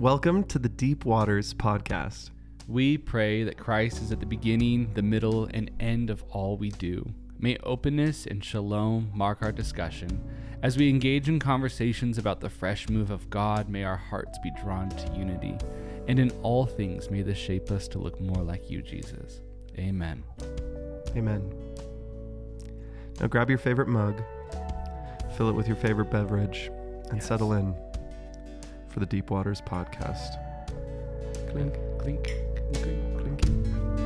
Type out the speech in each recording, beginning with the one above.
Welcome to the Deep Waters podcast. We pray that Christ is at the beginning, the middle, and end of all we do. May openness and shalom mark our discussion. As we engage in conversations about the fresh move of God, may our hearts be drawn to unity. And in all things, may this shape us to look more like you, Jesus. Amen. Amen. Now grab your favorite mug, fill it with your favorite beverage, and settle in for the Deep Waters podcast. Clink, clink, clink, clink, clink.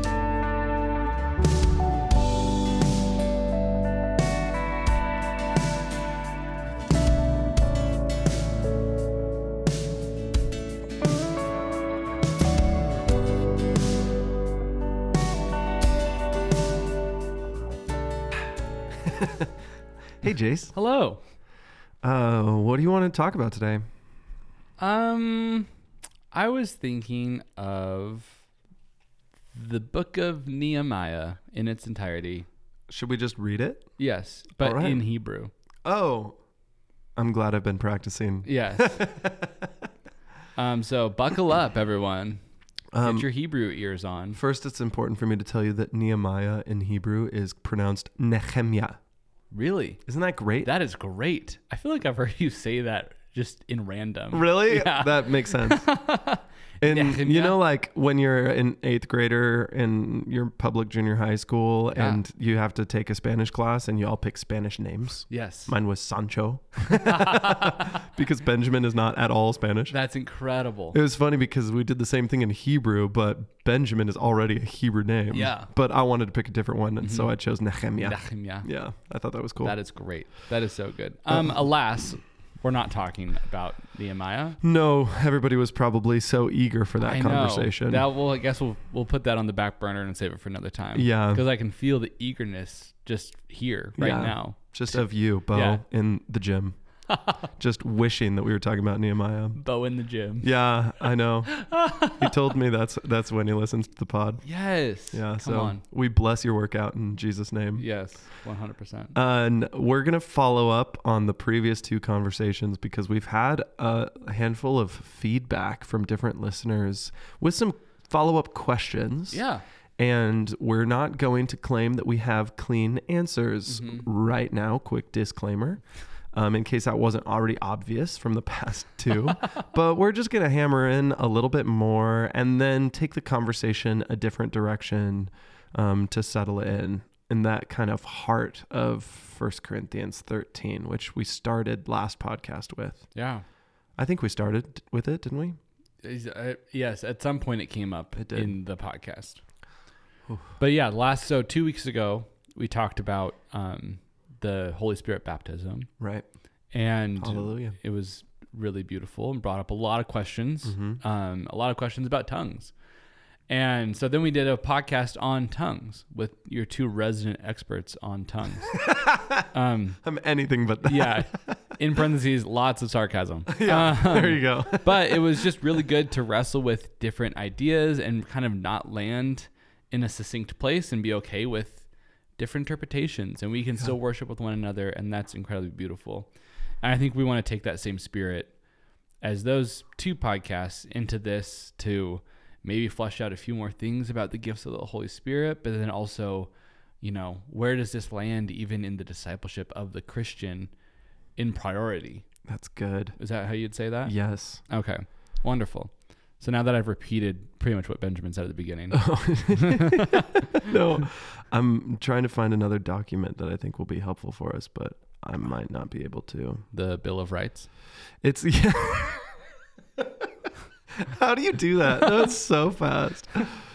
Hey, Jace. Hello. What do you want to talk about today? I was thinking of the book of Nehemiah in its entirety. Should we just read it? Yes, but All right. in Hebrew. Oh, I'm glad I've been practicing. Yes. So buckle up, everyone. Get your Hebrew ears on. First, it's important for me to tell you that Nehemiah in Hebrew is pronounced Nehemiah. Really? Isn't that great? That is great. I feel like I've heard you say that just in random. Really? Yeah. That makes sense. And Nehemiah. you know, like when you're an eighth grader in your public junior high school and you have to take a Spanish class and you all pick Spanish names. Yes. Mine was Sancho because Benjamin is not at all Spanish. That's incredible. It was funny because we did the same thing in Hebrew, but Benjamin is already a Hebrew name. Yeah. But I wanted to pick a different one, and so I chose Nehemiah. Nehemiah. Yeah, I thought that was cool. That is great. That is so good. Alas, we're not talking about Nehemiah. No, everybody was probably so eager for that I know. conversation. I guess we'll put that on the back burner and save it for another time. Yeah. Because I can feel the eagerness just here right Yeah. now. Just of you, Bo, Yeah. in the gym. Just wishing that we were talking about Nehemiah. Bo in the gym. Yeah, I know. He told me that's when he listens to the pod. Yes. Yeah, Come so on. we bless your workout in Jesus' name. Yes. 100%. And we're going to follow up on the previous two conversations because we've had a handful of feedback from different listeners with some follow-up questions. Yeah. And we're not going to claim that we have clean answers right now. Quick disclaimer. In case that wasn't already obvious from the past two. But we're just going to hammer in a little bit more and then take the conversation a different direction to settle it in that kind of heart of 1 Corinthians 13, which we started last podcast with. Yeah. I think we started with it, didn't we? Yes. At some point it came up It did. in the podcast. But yeah, 2 weeks ago, we talked about the Holy Spirit baptism. Right. And Hallelujah. it was really beautiful and brought up a lot of questions, a lot of questions about tongues. And so then we did a podcast on tongues with your two resident experts on tongues. I'm anything but that. Yeah. In parentheses, lots of sarcasm. Yeah, there you go. But it was just really good to wrestle with different ideas and kind of not land in a succinct place and be okay with different interpretations. And we can still worship with one another. And that's incredibly beautiful. And I think we want to take that same spirit as those two podcasts into this to maybe flesh out a few more things about the gifts of the Holy Spirit, but then also, where does this land even in the discipleship of the Christian in priority? That's good. Is that how you'd say that? Yes. Okay. Wonderful. So now that I've repeated pretty much what Benjamin said at the beginning. No, I'm trying to find another document that I think will be helpful for us, but I might not be able to. The Bill of Rights. It's How do you do that? That's so fast.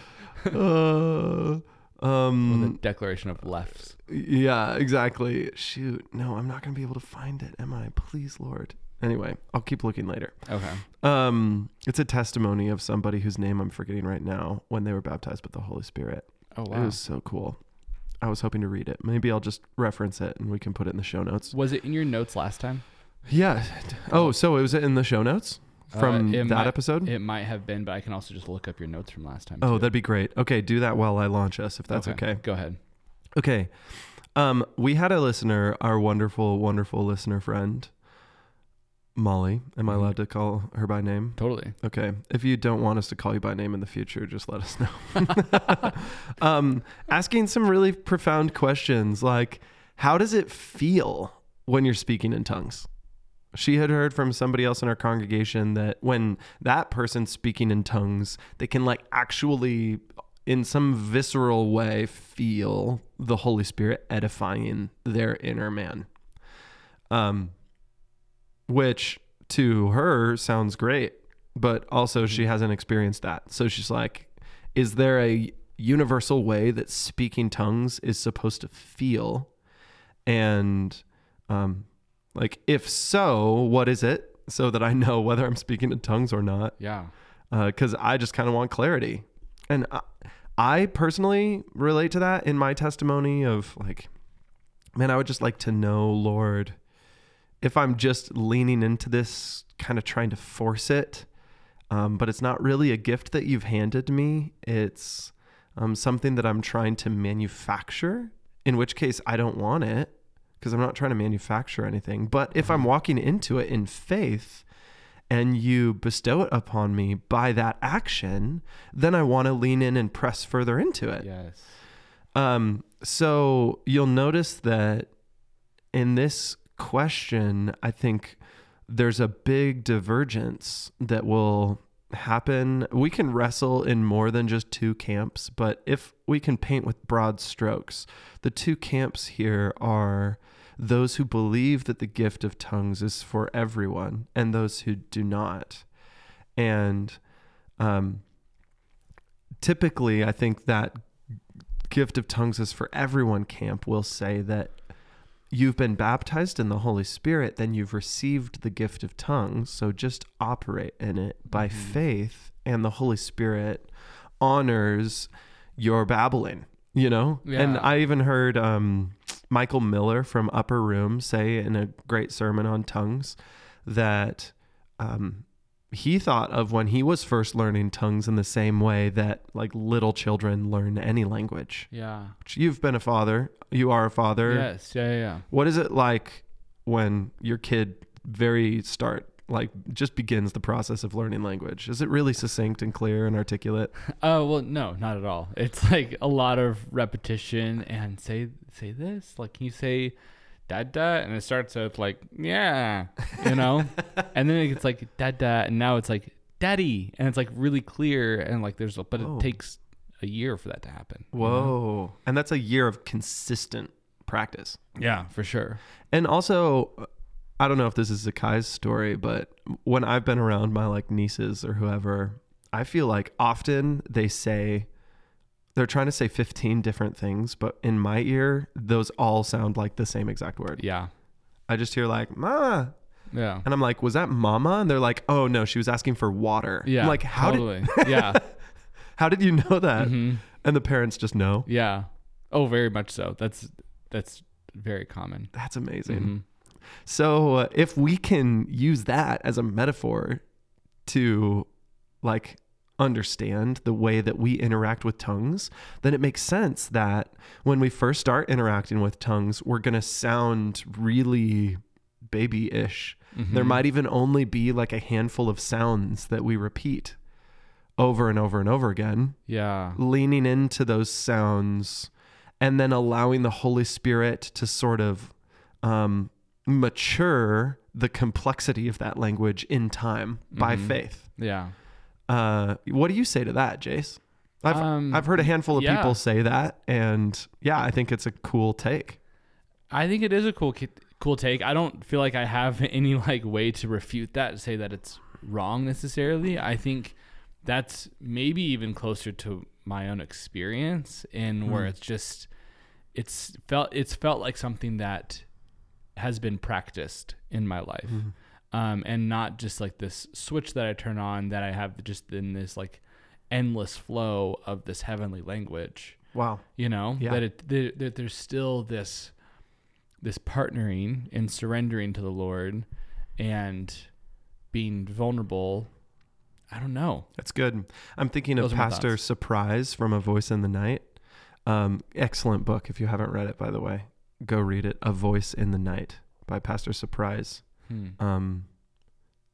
Or the Declaration of Lefts. Yeah, exactly. Shoot. No, I'm not going to be able to find it. Am I? Please, Lord. Anyway, I'll keep looking later. Okay. It's a testimony of somebody whose name I'm forgetting right now when they were baptized with the Holy Spirit. Oh, wow. It was so cool. I was hoping to read it. Maybe I'll just reference it and we can put it in the show notes. Was it in your notes last time? Yeah. Oh, so it was in the show notes from that episode? It might have been, but I can also just look up your notes from last time. Oh, too. that'd be great. Okay, do that while I launch us, if that's okay. Go ahead. Okay. We had a listener, our wonderful, wonderful listener friend, Molly. Am I allowed to call her by name? Totally. Okay. If you don't want us to call you by name in the future, just let us know. Asking some really profound questions like, how does it feel when you're speaking in tongues? She had heard from somebody else in our congregation that when that person's speaking in tongues, they can like actually, in some visceral way, feel the Holy Spirit edifying their inner man. Which to her sounds great, but also she hasn't experienced that. So she's like, is there a universal way that speaking tongues is supposed to feel? And like, if so, what is it? So that I know whether I'm speaking in tongues or not. Yeah. Because I just kind of want clarity. And I personally relate to that in my testimony of like, man, I would just like to know, Lord, if I'm just leaning into this, kind of trying to force it, but it's not really a gift that you've handed me. It's something that I'm trying to manufacture, in which case I don't want it because I'm not trying to manufacture anything. But if I'm walking into it in faith and you bestow it upon me by that action, then I want to lean in and press further into it. Yes. So you'll notice that in this question, I think there's a big divergence that will happen. We can wrestle in more than just two camps, but if we can paint with broad strokes, the two camps here are those who believe that the gift of tongues is for everyone and those who do not. And typically, I think that gift of tongues is for everyone camp will say that you've been baptized in the Holy Spirit, then you've received the gift of tongues. So just operate in it by faith, and the Holy Spirit honors your babbling, you know? Yeah. And I even heard Michael Miller from Upper Room say in a great sermon on tongues that he thought of when he was first learning tongues in the same way that like little children learn any language. Yeah. You've been a father. You are a father. Yes. Yeah. What is it like when your kid just begins the process of learning language? Is it really succinct and clear and articulate? Oh, well, no, not at all. It's like a lot of repetition and say this. Like, can you say dada? And it starts with like, yeah, you know? And then it's like dada, and now it's like daddy. And it's like really clear. And like it takes a year for that to happen. Whoa. You know? And that's a year of consistent practice. Yeah, for sure. And also, I don't know if this is Zakai's story, but when I've been around my like nieces or whoever, I feel like often they're trying to say 15 different things, but in my ear, those all sound like the same exact word. Yeah. I just hear like, mama. Yeah. And I'm like, was that mama? And they're like, oh no, she was asking for water. Yeah. I'm like, how did you know that? Mm-hmm. And the parents just know. Yeah. Oh, very much so. That's very common. That's amazing. Mm-hmm. So if we can use that as a metaphor to like understand the way that we interact with tongues, then it makes sense that when we first start interacting with tongues, we're going to sound really baby-ish. Mm-hmm. There might even only be like a handful of sounds that we repeat over and over and over again. Yeah. Leaning into those sounds and then allowing the Holy Spirit to sort of mature the complexity of that language in time by faith. Yeah. What do you say to that, Jace? I've heard a handful of people say that, and yeah, I think it's a cool take. I think it is a cool take. I don't feel like I have any like way to refute that, to say that it's wrong necessarily. I think that's maybe even closer to my own experience, in where it's felt like something that has been practiced in my life. And not just like this switch that I turn on that I have just in this like endless flow of this heavenly language. Wow. You know, Yeah. that there's still this partnering and surrendering to the Lord and being vulnerable. I don't know. That's good. I'm thinking of Those are my Pastor thoughts. Surprise from A Voice in the Night. Excellent book. If you haven't read it, by the way, go read it. A Voice in the Night by Pastor Surprise.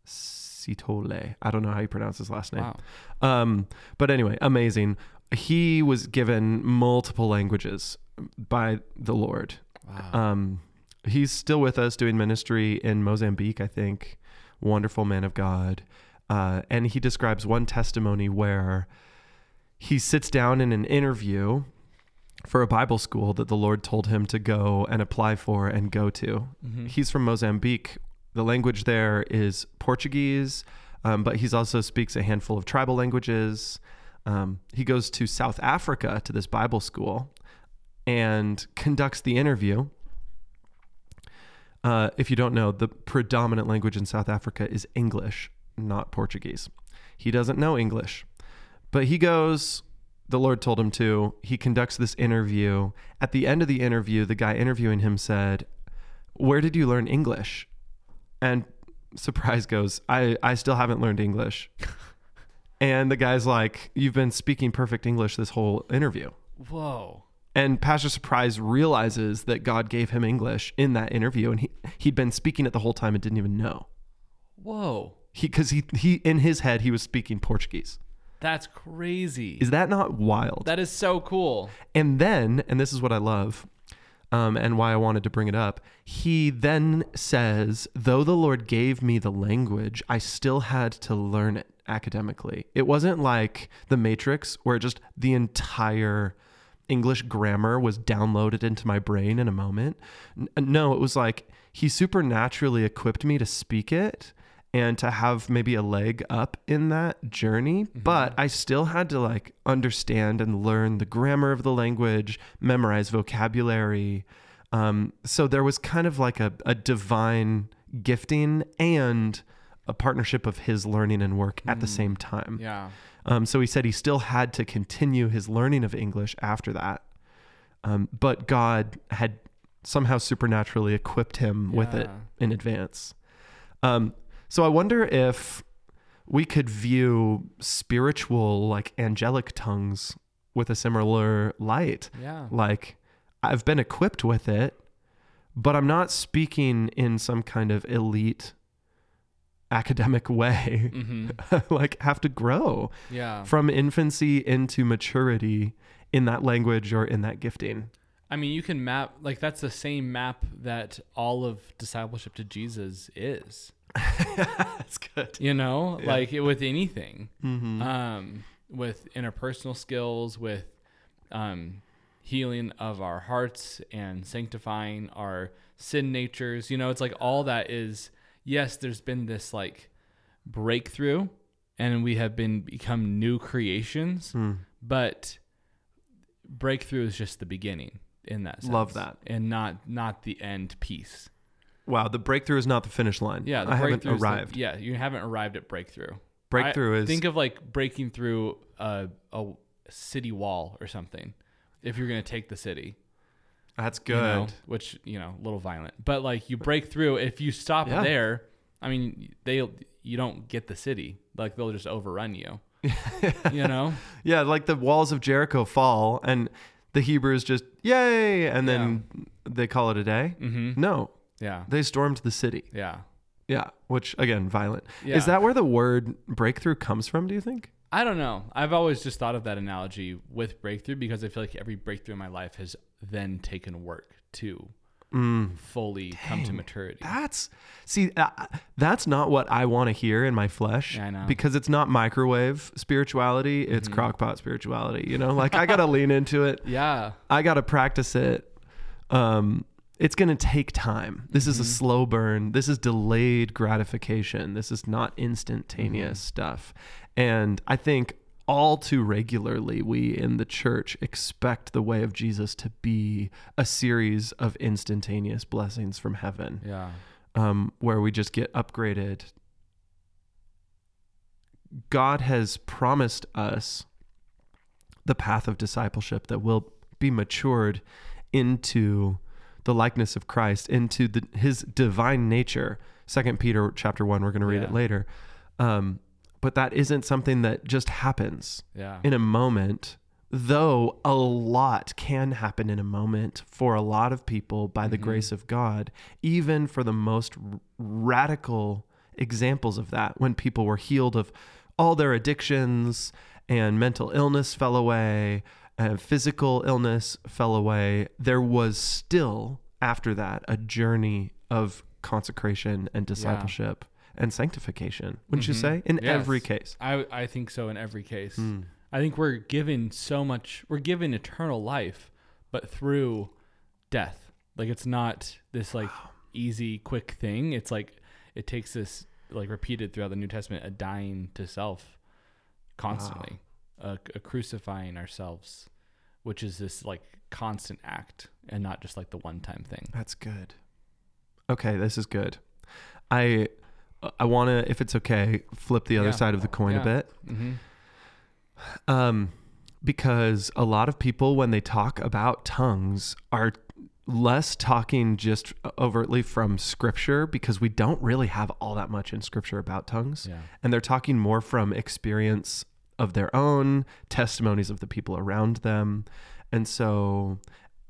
Sitole. I don't know how you pronounce his last name. Wow. But anyway, amazing. He was given multiple languages by the Lord. Wow. He's still with us doing ministry in Mozambique, I think. Wonderful man of God. And he describes one testimony where he sits down in an interview for a Bible school that the Lord told him to go and apply for and go to. Mm-hmm. He's from Mozambique. The language there is Portuguese, but he also speaks a handful of tribal languages. He goes to South Africa to this Bible school and conducts the interview. If you don't know, the predominant language in South Africa is English, not Portuguese. He doesn't know English, but he goes, the Lord told him to, he conducts this interview. At the end of the interview, the guy interviewing him said, "Where did you learn English?" And Surprise goes, I still haven't learned English. And the guy's like, "You've been speaking perfect English this whole interview." Whoa. And Pastor Surprise realizes that God gave him English in that interview, and he'd been speaking it the whole time and didn't even know. Whoa. Because he in his head, he was speaking Portuguese. That's crazy. Is that not wild? That is so cool. And then, and this is what I love, and why I wanted to bring it up, he then says, though the Lord gave me the language, I still had to learn it academically. It wasn't like The Matrix, where just the entire English grammar was downloaded into my brain in a moment. No, it was like he supernaturally equipped me to speak it and to have maybe a leg up in that journey. Mm-hmm. But I still had to like understand and learn the grammar of the language, memorize vocabulary. So there was kind of like a divine gifting and a partnership of his learning and work at the same time. Yeah. So he said he still had to continue his learning of English after that. But God had somehow supernaturally equipped him with it in advance. So I wonder if we could view spiritual, like angelic tongues with a similar light. Yeah. Like, I've been equipped with it, but I'm not speaking in some kind of elite academic way. Mm-hmm. Like, have to grow from infancy into maturity in that language or in that gifting. I mean, you can map, like, that's the same map that all of discipleship to Jesus is. That's good. You know, like with anything, with interpersonal skills, with healing of our hearts and sanctifying our sin natures. You know, it's like all that is, yes, there's been this like breakthrough and we have become new creations, but breakthrough is just the beginning in that sense. Love that. And not the end piece. Wow, the breakthrough is not the finish line. Yeah, I haven't arrived. You haven't arrived at breakthrough. Breakthrough is... Think of like breaking through a city wall or something if you're going to take the city. That's good. You know, which, you know, a little violent. But like you break through, if you stop there, I mean, you don't get the city. Like they'll just overrun you. You know? Yeah, like the walls of Jericho fall and the Hebrews just, yay, and then they call it a day. Mm-hmm. No. Yeah. They stormed the city. Yeah. Yeah. Which, again, violent. Yeah. Is that where the word breakthrough comes from, do you think? I don't know. I've always just thought of that analogy with breakthrough because I feel like every breakthrough in my life has then taken work to fully come to maturity. That's not what I want to hear in my flesh. I know. Because it's not microwave spirituality. It's crockpot spirituality. You know, like I got to lean into it. Yeah. I got to practice it. It's going to take time. This is a slow burn. This is delayed gratification. This is not instantaneous stuff. And I think all too regularly, we in the church expect the way of Jesus to be a series of instantaneous blessings from heaven. Yeah. Where we just get upgraded. God has promised us the path of discipleship that will be matured into the likeness of Christ, into his divine nature. 2 Peter chapter 1, we're going to read it later. But that isn't something that just happens in a moment, though a lot can happen in a moment for a lot of people by the grace of God, even for the most radical examples of that when people were healed of all their addictions and mental illness fell away and physical illness fell away. There was still, after that, a journey of consecration and discipleship and sanctification, wouldn't you say? In every case. I think so in every case. I think we're given eternal life, but through death. Like, it's not this like easy, quick thing. It's like, it takes this, like, repeated throughout the New Testament, a dying to self constantly, a crucifying ourselves, which is this like constant act and not just like the one-time thing. That's good. Okay, this is good. I want to, if it's okay, flip the other side of the coin a bit. Because a lot of people, when they talk about tongues, are less talking just overtly from scripture, because we don't really have all that much in scripture about tongues. And they're talking more from experience of their own, testimonies of the people around them. And so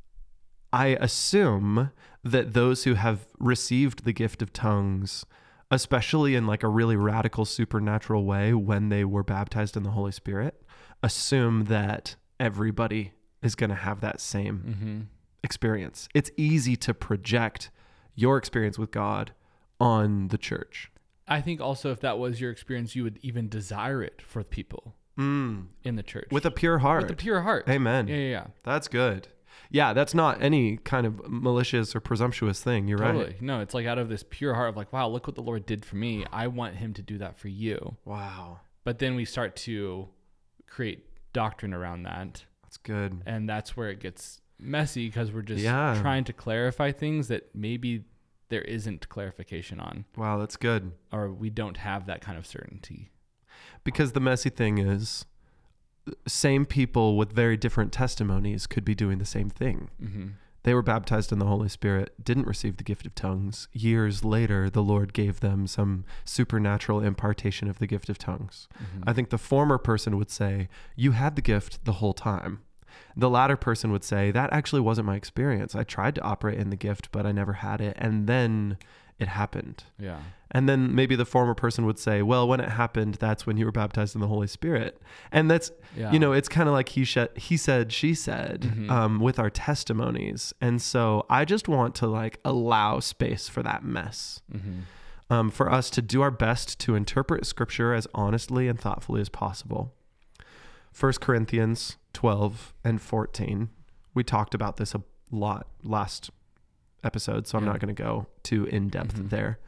I assume that those who have received the gift of tongues, especially in like a really radical supernatural way when they were baptized in the Holy Spirit, assume that everybody is going to have that same experience. It's easy to project your experience with God on the church. I think also if that was your experience, you would even desire it for people in the church. With a pure heart. With a pure heart. Amen. Yeah. That's good. Yeah, that's not any kind of malicious or presumptuous thing. You're totally. right. No, it's like out of this pure heart of like, wow, look what the Lord did for me. I want him to do that for you. Wow. But then we start to create doctrine around that. That's good. And that's where it gets messy, because we're just trying to clarify things that maybe there isn't clarification on. Wow, that's good. Or we don't have that kind of certainty. Because the messy thing is, same people with very different testimonies could be doing the same thing. They were baptized in the Holy Spirit, didn't receive the gift of tongues. Years later, the Lord gave them some supernatural impartation of the gift of tongues. I think the former person would say, you had the gift the whole time. The latter person would say, that actually wasn't my experience. I tried to operate in the gift, but I never had it. And then it happened. Yeah. And then maybe the former person would say, well, when it happened, that's when you were baptized in the Holy Spirit. And that's, it's kind of like he said, she said, with our testimonies. And so I just want to like allow space for that mess, for us to do our best to interpret scripture as honestly and thoughtfully as possible. 1 Corinthians 12 and 14. We talked about this a lot last episode, so I'm not going to go too in depth there.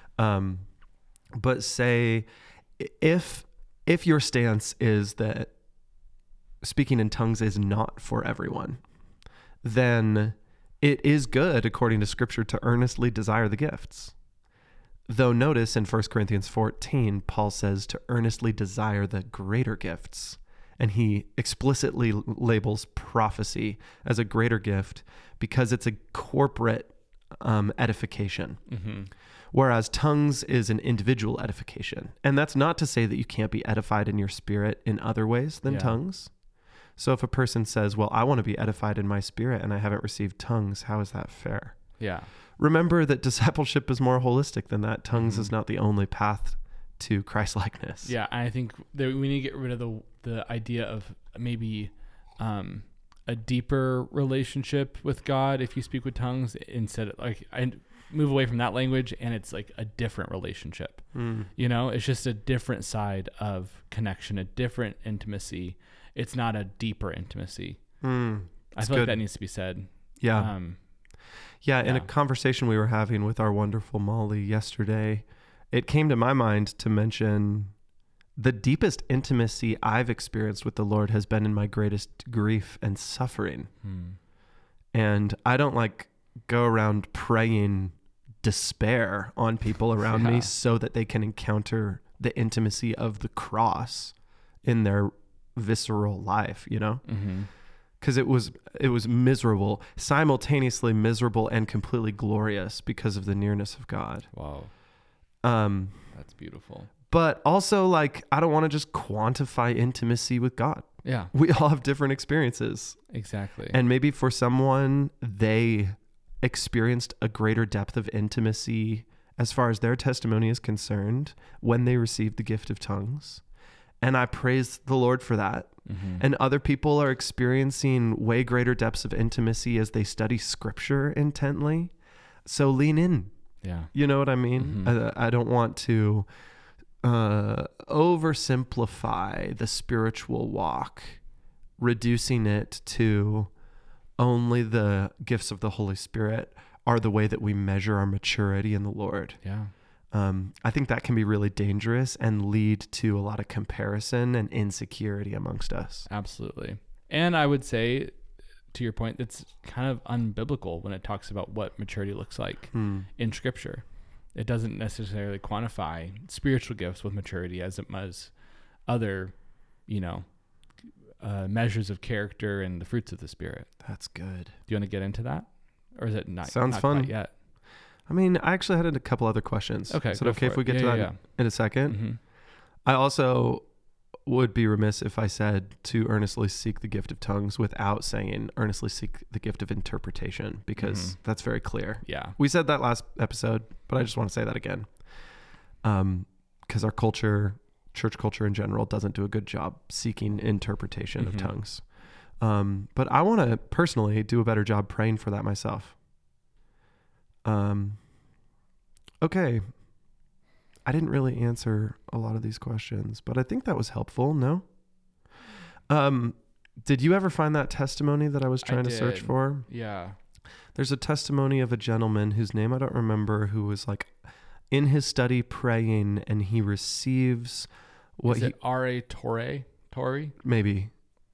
But say if your stance is that speaking in tongues is not for everyone, then it is good, according to scripture, to earnestly desire the gifts. Though notice in 1 Corinthians 14, Paul says to earnestly desire the greater gifts. And he explicitly labels prophecy as a greater gift because it's a corporate edification. Whereas tongues is an individual edification. And that's not to say that you can't be edified in your spirit in other ways than tongues. So if a person says, well, I want to be edified in my spirit and I haven't received tongues, how is that fair? Yeah. Remember that discipleship is more holistic than that. Tongues is not the only path to Christ-likeness. Yeah, I think that we need to get rid of the idea of maybe a deeper relationship with God if you speak with tongues, instead of like, I move away from that language and it's like a different relationship. It's just a different side of connection, a different intimacy. It's not a deeper intimacy. I feel like that needs to be said. Yeah. In a conversation we were having with our wonderful Molly yesterday, it came to my mind to mention the deepest intimacy I've experienced with the Lord has been in my greatest grief and suffering. And I don't like go around praying despair on people around me so that they can encounter the intimacy of the cross in their visceral life, because it was miserable, simultaneously miserable and completely glorious because of the nearness of God. Wow. That's beautiful. But also, like, I don't want to just quantify intimacy with God. Yeah. We all have different experiences. Exactly. And maybe for someone, they experienced a greater depth of intimacy as far as their testimony is concerned when they received the gift of tongues. And I praise the Lord for that. Mm-hmm. And other people are experiencing way greater depths of intimacy as they study scripture intently. So lean in. Yeah. You know what I mean? Mm-hmm. I don't want to oversimplify the spiritual walk, reducing it to only the gifts of the Holy Spirit are the way that we measure our maturity in the Lord. Yeah. I think that can be really dangerous and lead to a lot of comparison and insecurity amongst us. Absolutely. And I would say, to your point, it's kind of unbiblical when it talks about what maturity looks like in Scripture. It doesn't necessarily quantify spiritual gifts with maturity as it does other, measures of character and the fruits of the Spirit. That's good. Do you want to get into that? Or is it not? Sounds not fun. quite yet? I mean, I actually had a couple other questions. Okay. Is it okay if we get to that in a second? Mm-hmm. I also would be remiss if I said to earnestly seek the gift of tongues without saying earnestly seek the gift of interpretation, because that's very clear. Yeah. We said that last episode, but I just want to say that again. Because our culture, church culture in general, doesn't do a good job seeking interpretation of tongues. But I want to personally do a better job praying for that myself. Okay. I didn't really answer a lot of these questions, but I think that was helpful. No? Did you ever find that testimony that I was trying to search for? Yeah. There's a testimony of a gentleman whose name I don't remember, who was like in his study praying, and he receives what Is it R.A. Torrey? Maybe.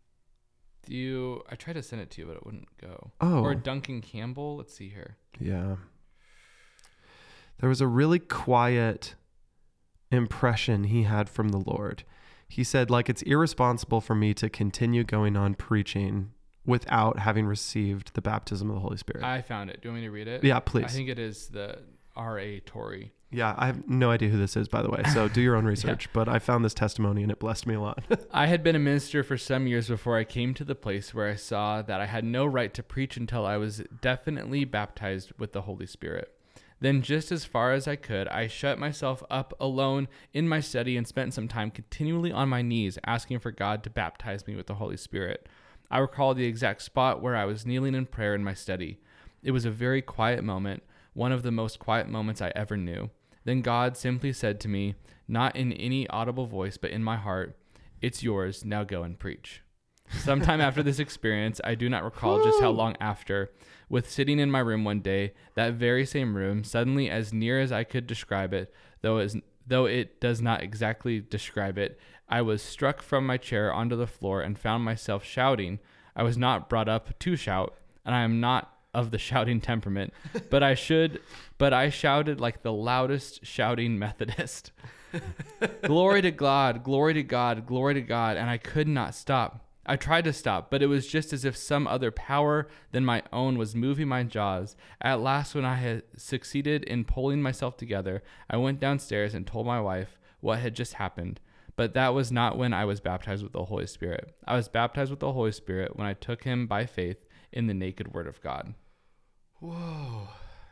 I tried to send it to you, but it wouldn't go. Oh. Or Duncan Campbell. Let's see here. Yeah. There was a really quiet impression he had from the Lord. He said, it's irresponsible for me to continue going on preaching without having received the baptism of the Holy Spirit. I found it. Do you want me to read it? Yeah, please. I think it is the R.A. Torrey. Yeah, I have no idea who this is, by the way, so do your own research. But I found this testimony and it blessed me a lot. I had been a minister for some years before I came to the place where I saw that I had no right to preach until I was definitely baptized with the Holy Spirit. Then, just as far as I could, I shut myself up alone in my study and spent some time continually on my knees asking for God to baptize me with the Holy Spirit. I recall the exact spot where I was kneeling in prayer in my study. It was a very quiet moment, one of the most quiet moments I ever knew. Then God simply said to me, not in any audible voice, but in my heart, "It's yours, now go and preach." Sometime after this experience, I do not recall just how long after, with sitting in my room one day, that very same room, suddenly as near as I could describe it, though it does not exactly describe it, I was struck from my chair onto the floor and found myself shouting. I was not brought up to shout, and I am not of the shouting temperament, but I shouted like the loudest shouting Methodist. Glory to God, glory to God, glory to God, and I could not stop. I tried to stop, but it was just as if some other power than my own was moving my jaws. At last, when I had succeeded in pulling myself together, I went downstairs and told my wife what had just happened. But that was not when I was baptized with the Holy Spirit. I was baptized with the Holy Spirit when I took him by faith in the naked word of God. Whoa.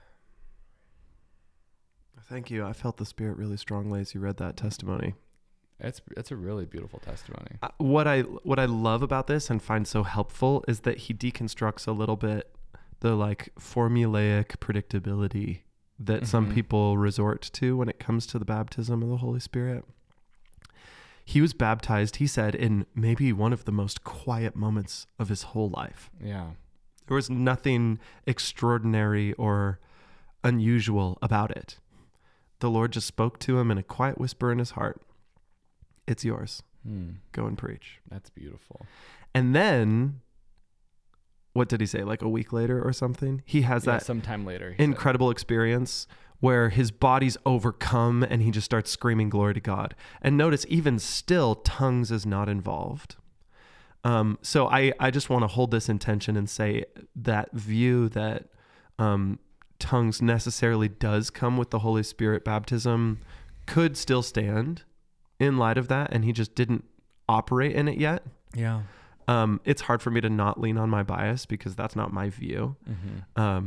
Thank you. I felt the Spirit really strongly as you read that testimony. It's a really beautiful testimony. What I love about this and find so helpful is that he deconstructs a little bit the formulaic predictability that some people resort to when it comes to the baptism of the Holy Spirit. He was baptized, he said, in maybe one of the most quiet moments of his whole life. Yeah. There was nothing extraordinary or unusual about it. The Lord just spoke to him in a quiet whisper in his heart. It's yours. Go and preach. That's beautiful. And then, what did he say? A week later or something? He has that sometime later, incredible experience where his body's overcome and he just starts screaming glory to God. And notice, even still, tongues is not involved. So I just want to hold this intention and say that view that tongues necessarily does come with the Holy Spirit baptism could still stand in light of that, and he just didn't operate in it yet. Yeah. It's hard for me to not lean on my bias because that's not my view.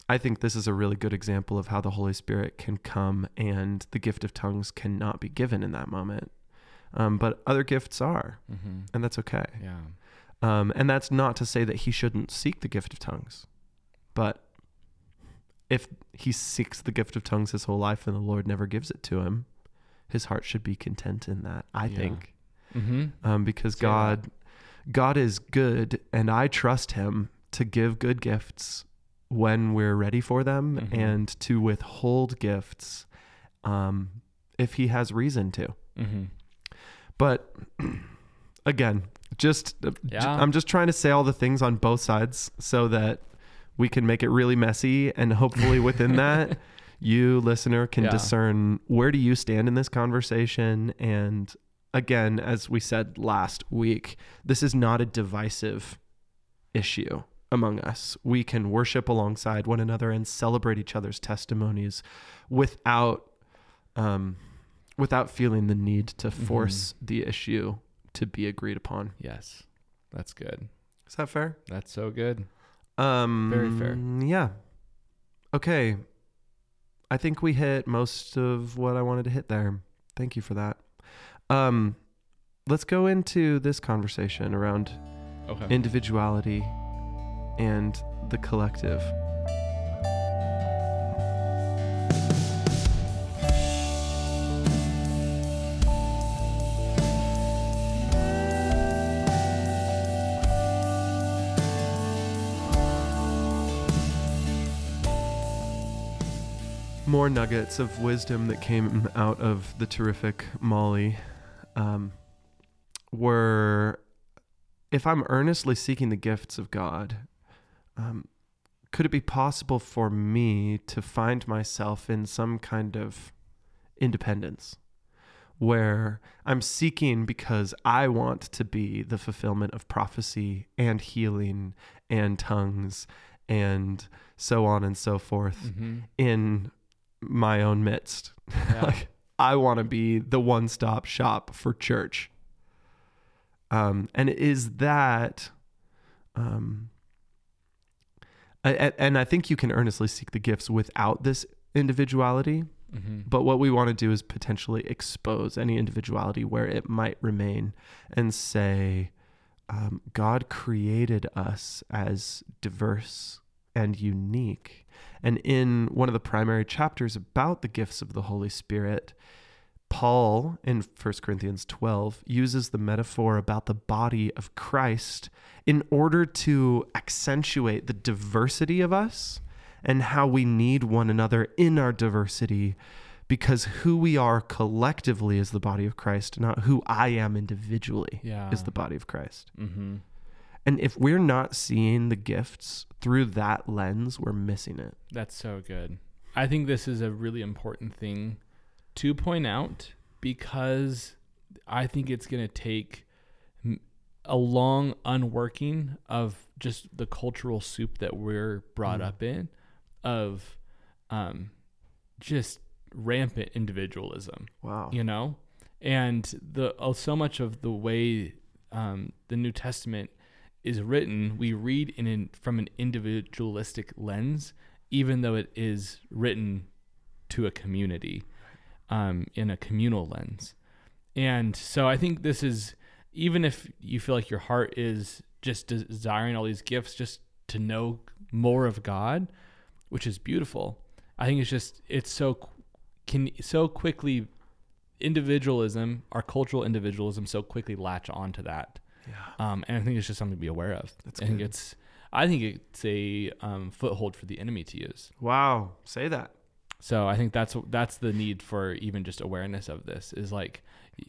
I think this is a really good example of how the Holy Spirit can come and the gift of tongues cannot be given in that moment. But other gifts are, and that's okay. Yeah. And that's not to say that he shouldn't seek the gift of tongues. But if he seeks the gift of tongues his whole life and the Lord never gives it to him, his heart should be content in that, I think. Because God is good, and I trust him to give good gifts when we're ready for them and to withhold gifts if he has reason to. But again, I'm just trying to say all the things on both sides so that we can make it really messy, and hopefully within that, you listener can discern, where do you stand in this conversation? And again, as we said last week, this is not a divisive issue among us. We can worship alongside one another and celebrate each other's testimonies without feeling the need to force the issue to be agreed upon. Yes. That's good. Is that fair? That's so good. Very fair. Yeah. Okay. I think we hit most of what I wanted to hit there. Thank you for that. Let's go into this conversation around individuality and the collective. More nuggets of wisdom that came out of the terrific Molly were, if I'm earnestly seeking the gifts of God, could it be possible for me to find myself in some kind of independence where I'm seeking because I want to be the fulfillment of prophecy and healing and tongues and so on and so forth in my own midst? Like, I want to be the one-stop shop for church. And is that, and I think you can earnestly seek the gifts without this individuality. But what we want to do is potentially expose any individuality where it might remain and say, God created us as diverse and unique. And in one of the primary chapters about the gifts of the Holy Spirit, Paul, in 1 Corinthians 12, uses the metaphor about the body of Christ in order to accentuate the diversity of us and how we need one another in our diversity, because who we are collectively is the body of Christ, not who I am individually is the body of Christ. And if we're not seeing the gifts through that lens, we're missing it. That's so good. I think this is a really important thing to point out, because I think it's going to take a long unworking of just the cultural soup that we're brought up in, of just rampant individualism. Wow. You know? And so much of the way the New Testament is written, we read from an individualistic lens, even though it is written to a community, in a communal lens. And so I think this is, even if you feel like your heart is just desiring all these gifts just to know more of God, which is beautiful, I think it's so quickly, individualism, our cultural individualism, so quickly latch onto that. And I think it's just something to be aware of. I think it's a foothold for the enemy to use. Wow. Say that. So I think that's the need for even just awareness of this, is like,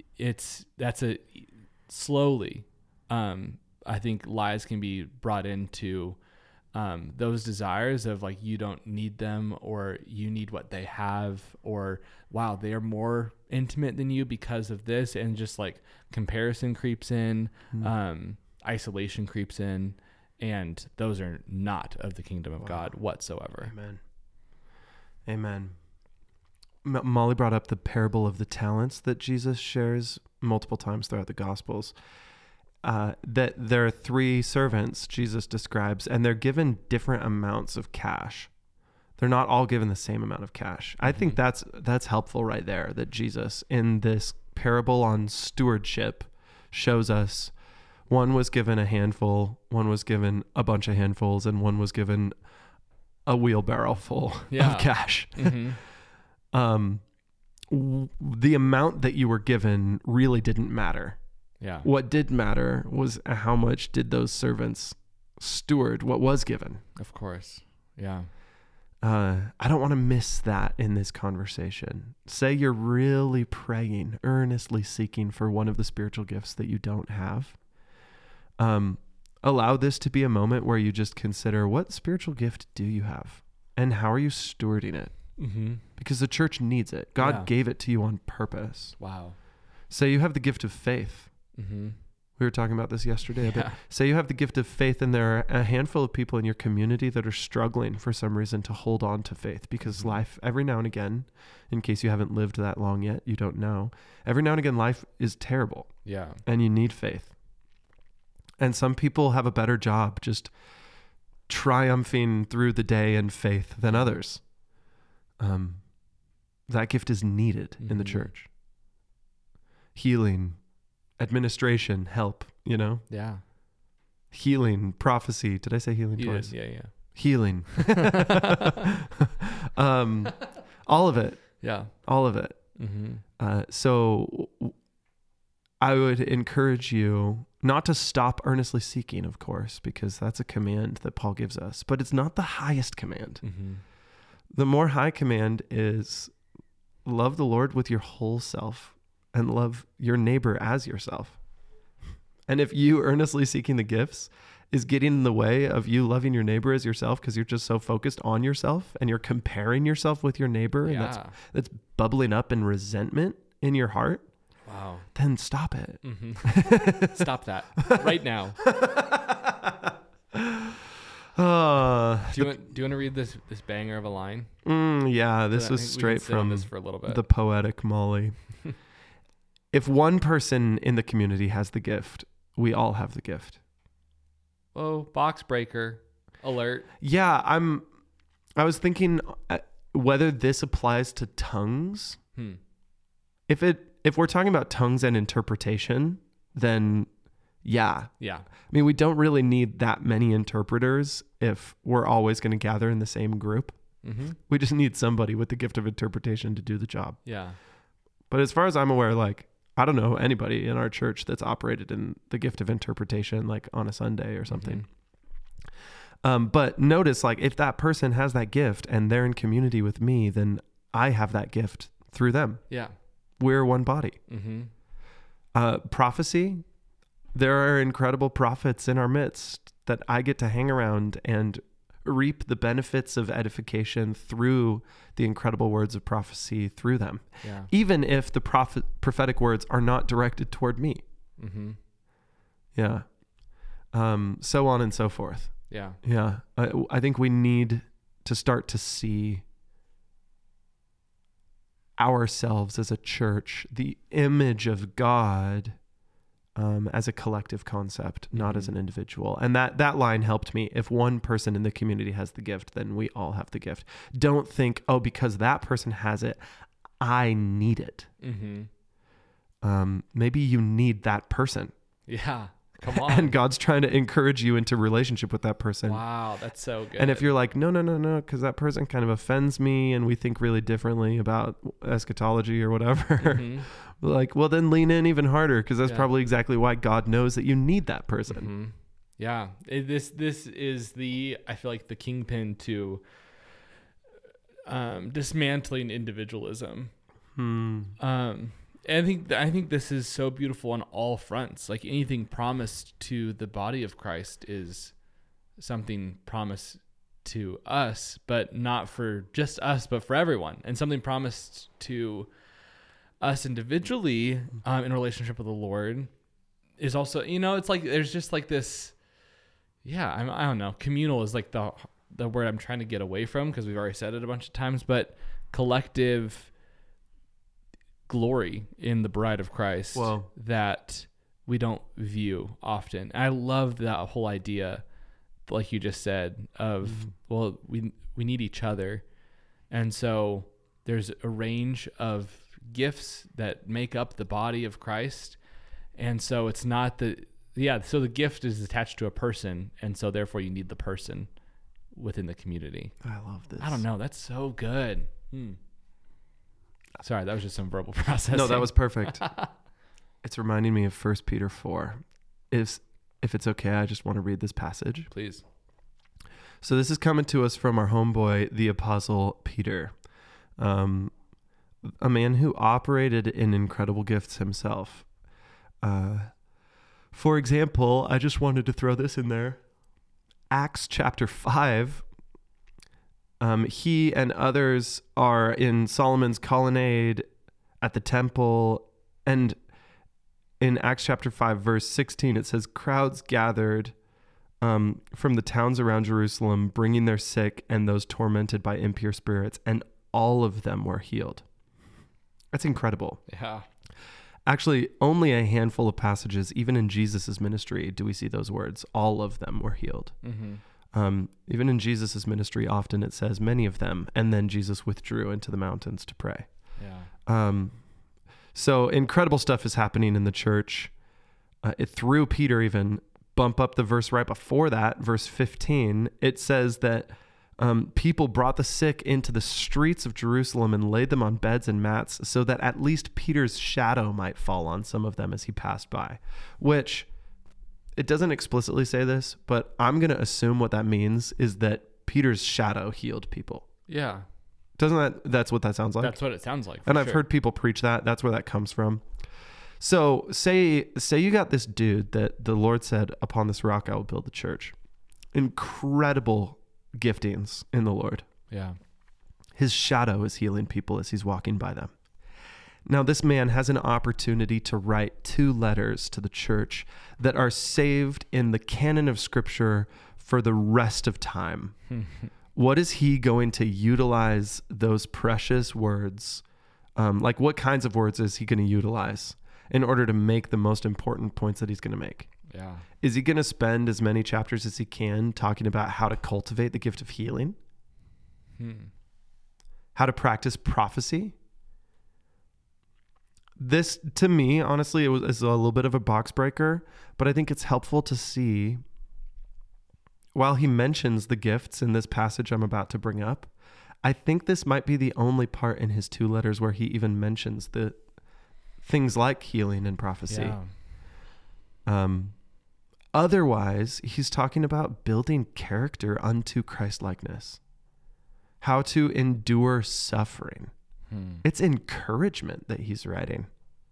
slowly, I think lies can be brought into those desires of like, you don't need them, or you need what they have, or wow, they are more intimate than you because of this. And just like comparison creeps in, isolation creeps in, and those are not of the kingdom of God whatsoever. Amen. Molly brought up the parable of the talents that Jesus shares multiple times throughout the Gospels. That there are 3 servants Jesus describes, and they're given different amounts of cash. They're not all given the same amount of cash. I think that's helpful right there, that Jesus in this parable on stewardship shows us one was given a handful, one was given a bunch of handfuls, and one was given a wheelbarrow full of cash. The amount that you were given really didn't matter. Yeah. What did matter was how much did those servants steward what was given. Of course. Yeah. I don't want to miss that in this conversation. Say you're really praying, earnestly seeking for one of the spiritual gifts that you don't have. Allow this to be a moment where you just consider, what spiritual gift do you have? And how are you stewarding it? Because the church needs it. God gave it to you on purpose. Wow. Say you have the gift of faith. We were talking about this yesterday a bit. Say you have the gift of faith, and there are a handful of people in your community that are struggling for some reason to hold on to faith, because life, every now and again, in case you haven't lived that long yet, you don't know, every now and again life is terrible. Yeah. And you need faith. And some people have a better job just triumphing through the day in faith than others. That gift is needed in the church. Healing, administration, help, Yeah. Healing, prophecy. Did I say healing twice? Yeah. Healing. All of it. Yeah. All of it. So I would encourage you not to stop earnestly seeking, of course, because that's a command that Paul gives us, but it's not the highest command. The more high command is love the Lord with your whole self and love your neighbor as yourself. And if you earnestly seeking the gifts is getting in the way of you loving your neighbor as yourself because you're just so focused on yourself and you're comparing yourself with your neighbor, and that's bubbling up in resentment in your heart, then stop it. Stop that right now. Do you want to read this banger of a line? This was straight from this for a little bit. The Poetic Molly. If one person in the community has the gift, we all have the gift. Oh, box breaker alert. Yeah, I was thinking whether this applies to tongues. If we're talking about tongues and interpretation, then yeah. I mean, we don't really need that many interpreters if we're always going to gather in the same group. We just need somebody with the gift of interpretation to do the job. Yeah. But as far as I'm aware, I don't know anybody in our church that's operated in the gift of interpretation, like on a Sunday or something. But notice, if that person has that gift and they're in community with me, then I have that gift through them. Yeah. We're one body. Prophecy, there are incredible prophets in our midst that I get to hang around and reap the benefits of edification through the incredible words of prophecy through them. Yeah. Even if the prophetic words are not directed toward me. Yeah. So on and so forth. Yeah. Yeah. I think we need to start to see ourselves as a church, the image of God, as a collective concept, not as an individual. And that line helped me. If one person in the community has the gift, then we all have the gift. Don't think, because that person has it, I need it. Maybe you need that person. Yeah. Come on. And God's trying to encourage you into relationship with that person. Wow, that's so good. And if you're like, no, because that person kind of offends me and we think really differently about eschatology or whatever, well, then lean in even harder, because that's probably exactly why God knows that you need that person. Yeah. This is I feel like the kingpin to dismantling individualism. I think this is so beautiful on all fronts. Anything promised to the body of Christ is something promised to us, but not for just us, but for everyone. And something promised to us individually in relationship with the Lord is also, it's there's just this. Yeah, I don't know. Communal is the word I'm trying to get away from, because we've already said it a bunch of times, but collective glory in the bride of Christ that we don't view often. I love that whole idea, like you just said, of we need each other. And so there's a range of gifts that make up the body of Christ. And so it's not so the gift is attached to a person, and so therefore you need the person within the community. I love this. I don't know. That's so good. Sorry, that was just some verbal processing. No, that was perfect. It's reminding me of 1 Peter 4. If it's okay, I just want to read this passage. Please. So this is coming to us from our homeboy, the Apostle Peter, a man who operated in incredible gifts himself. For example, I just wanted to throw this in there. Acts chapter 5. He and others are in Solomon's colonnade at the temple. And in Acts chapter 5, verse 16, it says, crowds gathered from the towns around Jerusalem, bringing their sick and those tormented by impure spirits, and all of them were healed. That's incredible. Yeah. Actually, only a handful of passages, even in Jesus' ministry, do we see those words. All of them were healed. Mm-hmm. Even in Jesus' ministry, often it says many of them, and then Jesus withdrew into the mountains to pray. Yeah. So incredible stuff is happening in the church. Through Peter even, bump up the verse right before that, verse 15, it says that people brought the sick into the streets of Jerusalem and laid them on beds and mats so that at least Peter's shadow might fall on some of them as he passed by, which it doesn't explicitly say this, but I'm going to assume what that means is that Peter's shadow healed people. Yeah. That's what that sounds like? That's what it sounds like. And I've heard people preach that. That's where that comes from. So say you got this dude that the Lord said, upon this rock I will build the church. Incredible giftings in the Lord. Yeah. His shadow is healing people as he's walking by them. Now, this man has an opportunity to write 2 letters to the church that are saved in the canon of Scripture for the rest of time. What is he going to utilize those precious words? What kinds of words is he going to utilize in order to make the most important points that he's going to make? Yeah. Is he going to spend as many chapters as he can talking about how to cultivate the gift of healing? How to practice prophecy? This, to me, honestly, is a little bit of a box breaker, but I think it's helpful to see, while he mentions the gifts in this passage I'm about to bring up, I think this might be the only part in his 2 letters where he even mentions the things like healing and prophecy. Yeah. Otherwise, he's talking about building character unto Christ-likeness, how to endure suffering. It's encouragement that he's writing.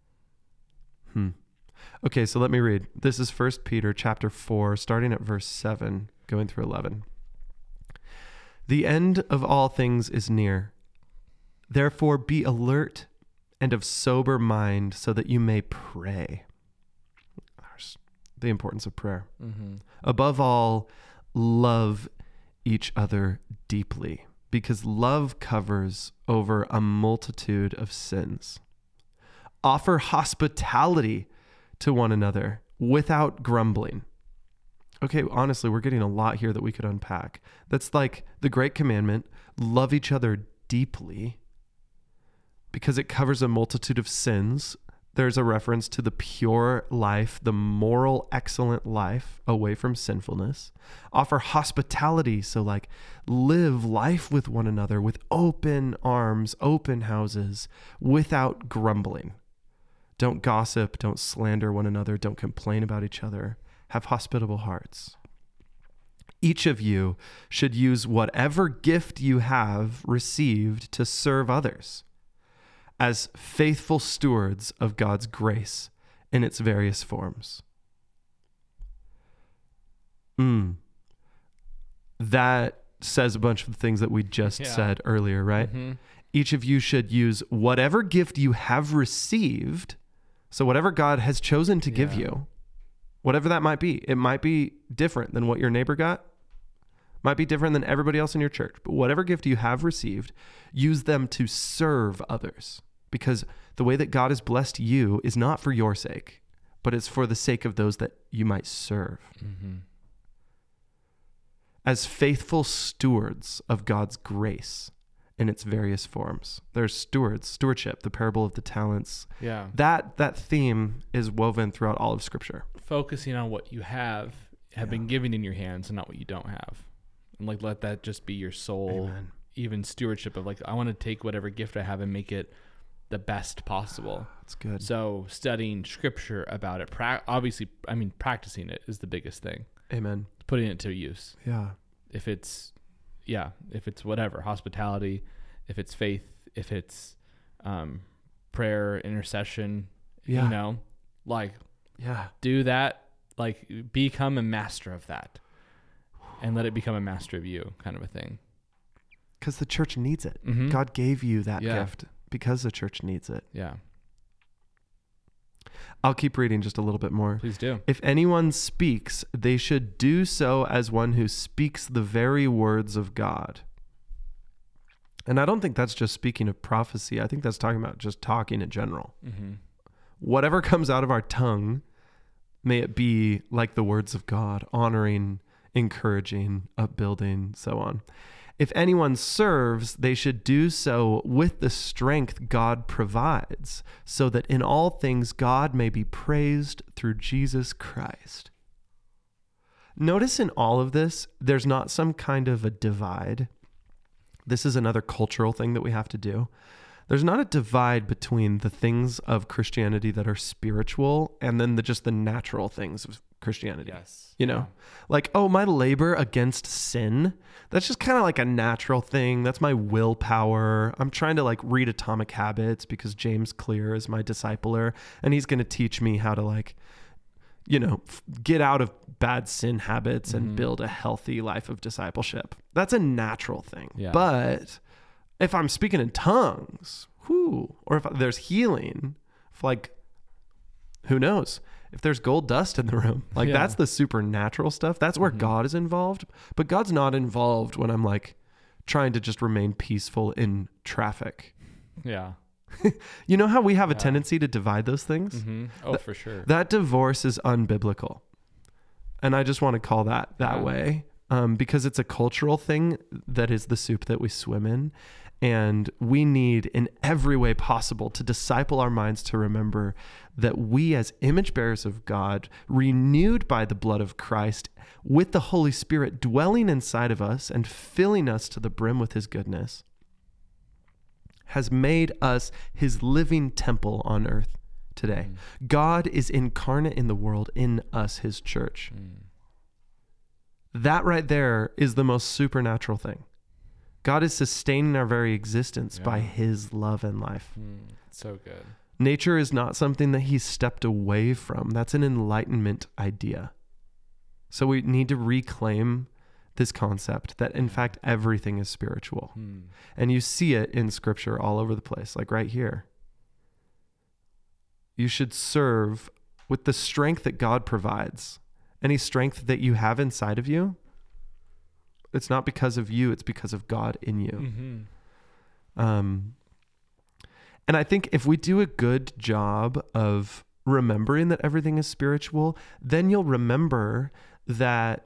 Okay, so let me read. This is 1 Peter chapter 4, starting at verse 7, going through 11. The end of all things is near. Therefore, be alert and of sober mind so that you may pray. The importance of prayer. Above all, love each other deeply, because love covers over a multitude of sins. Offer hospitality to one another without grumbling. Okay, honestly, we're getting a lot here that we could unpack. That's like the great commandment, love each other deeply, because it covers a multitude of sins. There's a reference to the pure life, the moral, excellent life away from sinfulness. Offer hospitality, so live life with one another with open arms, open houses, without grumbling. Don't gossip, don't slander one another, don't complain about each other. Have hospitable hearts. Each of you should use whatever gift you have received to serve others, as faithful stewards of God's grace in its various forms. That says a bunch of the things that we just said earlier, right? Each of you should use whatever gift you have received. So whatever God has chosen to give you, whatever that might be, it might be different than what your neighbor got, might be different than everybody else in your church, but whatever gift you have received, use them to serve others. Because the way that God has blessed you is not for your sake, but it's for the sake of those that you might serve. As faithful stewards of God's grace in its various forms. There's stewardship, the parable of the talents. Yeah. That theme is woven throughout all of Scripture. Focusing on what you have been given in your hands and not what you don't have. And like, let that just be your sole, Amen. even stewardship of like, I want to take whatever gift I have and make it the best possible. That's good. So studying Scripture about it, practicing it is the biggest thing. Amen. Putting it to use. Yeah. If it's whatever, hospitality, if it's faith, if it's prayer, intercession, Yeah. Like Yeah. do that, like become a master of that and let it become a master of you, kind of a thing. Because the church needs it. Mm-hmm. God gave you that Yeah. gift because the church needs it. Yeah. I'll keep reading just a little bit more. Please do. If anyone speaks, they should do so as one who speaks the very words of God. And I don't think that's just speaking of prophecy. I think that's talking about just talking in general. Mm-hmm. Whatever comes out of our tongue, may it be like the words of God, honoring, encouraging, upbuilding, so on. If anyone serves, they should do so with the strength God provides, so that in all things God may be praised through Jesus Christ. Notice in all of this, there's not some kind of a divide. This is another cultural thing that we have to do. There's not a divide between the things of Christianity that are spiritual and then just the natural things of Christianity. Yes. You know, like, oh, my labor against sin, that's just kind of like a natural thing. That's my willpower. I'm trying to like read Atomic Habits because James Clear is my discipler and he's going to teach me how to like, get out of bad sin habits and build a healthy life of discipleship. That's a natural thing. Yeah. But if I'm speaking in tongues, or if there's healing, who knows? If there's gold dust in the room, that's the supernatural stuff. That's where God is involved. But God's not involved when I'm like trying to just remain peaceful in traffic. Yeah. You know how we have a tendency to divide those things? Mm-hmm. Oh, for sure. That divorce is unbiblical. And I just want to call that way because it's a cultural thing that is the soup that we swim in. And we need in every way possible to disciple our minds to remember that we as image bearers of God, renewed by the blood of Christ, with the Holy Spirit dwelling inside of us and filling us to the brim with his goodness, has made us his living temple on earth today. God is incarnate in the world, in us, his church. That right there is the most supernatural thing. God is sustaining our very existence by his love and life. So good. Nature is not something that he stepped away from. That's an Enlightenment idea. So we need to reclaim this concept that in fact everything is spiritual. And you see it in Scripture all over the place, like right here. You should serve with the strength that God provides. Any strength that you have inside of you, it's not because of you, it's because of God in you. And I think if we do a good job of remembering that everything is spiritual, then you'll remember that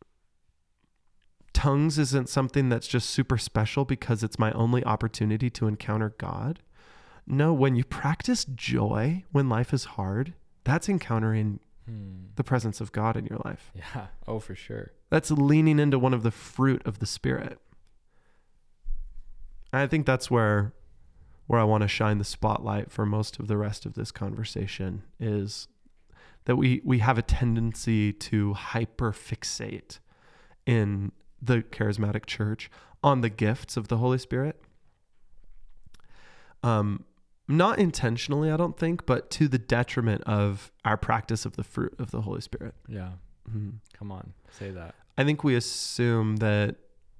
tongues isn't something that's just super special because it's my only opportunity to encounter God. No, when you practice joy when life is hard, that's encountering the presence of God in your life. Yeah. Oh, for sure. That's leaning into one of the fruit of the Spirit. And I think that's where I want to shine the spotlight for most of the rest of this conversation is that we have a tendency to hyperfixate in the charismatic church on the gifts of the Holy Spirit. Not intentionally, I don't think, but to the detriment of our practice of the fruit of the Holy Spirit. Yeah. Come on, say that. I think we assume that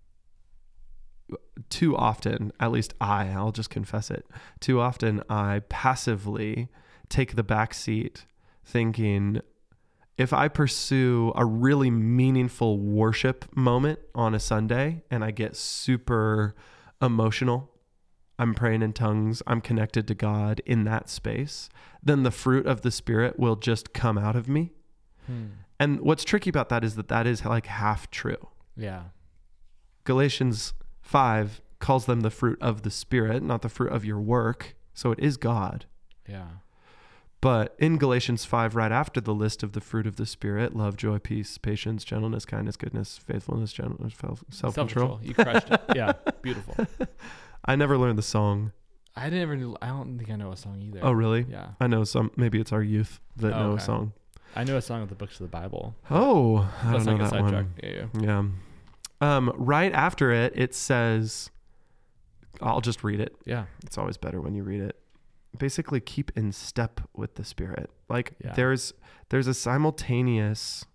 too often, at least I'll just confess it, too often I passively take the back seat thinking, if I pursue a really meaningful worship moment on a Sunday and I get super emotional, I'm praying in tongues, I'm connected to God in that space, then the fruit of the Spirit will just come out of me. And what's tricky about that is like half true. Yeah. Galatians 5 calls them the fruit of the Spirit, not the fruit of your work. So it is God. Yeah. But in Galatians 5, right after the list of the fruit of the Spirit, love, joy, peace, patience, gentleness, kindness, goodness, faithfulness, gentleness, self-control. You crushed it. Yeah. Beautiful. I never learned the song. I don't think I know a song either. Oh, really? Yeah. I know some. Maybe it's our youth that know a song. I know a song of the books of the Bible. Oh, I That's don't know like that a one. sidetrack. Yeah. Right after it, it says, I'll just read it. Yeah. It's always better when you read it. Basically, keep in step with the Spirit. Like Yeah. there's a simultaneous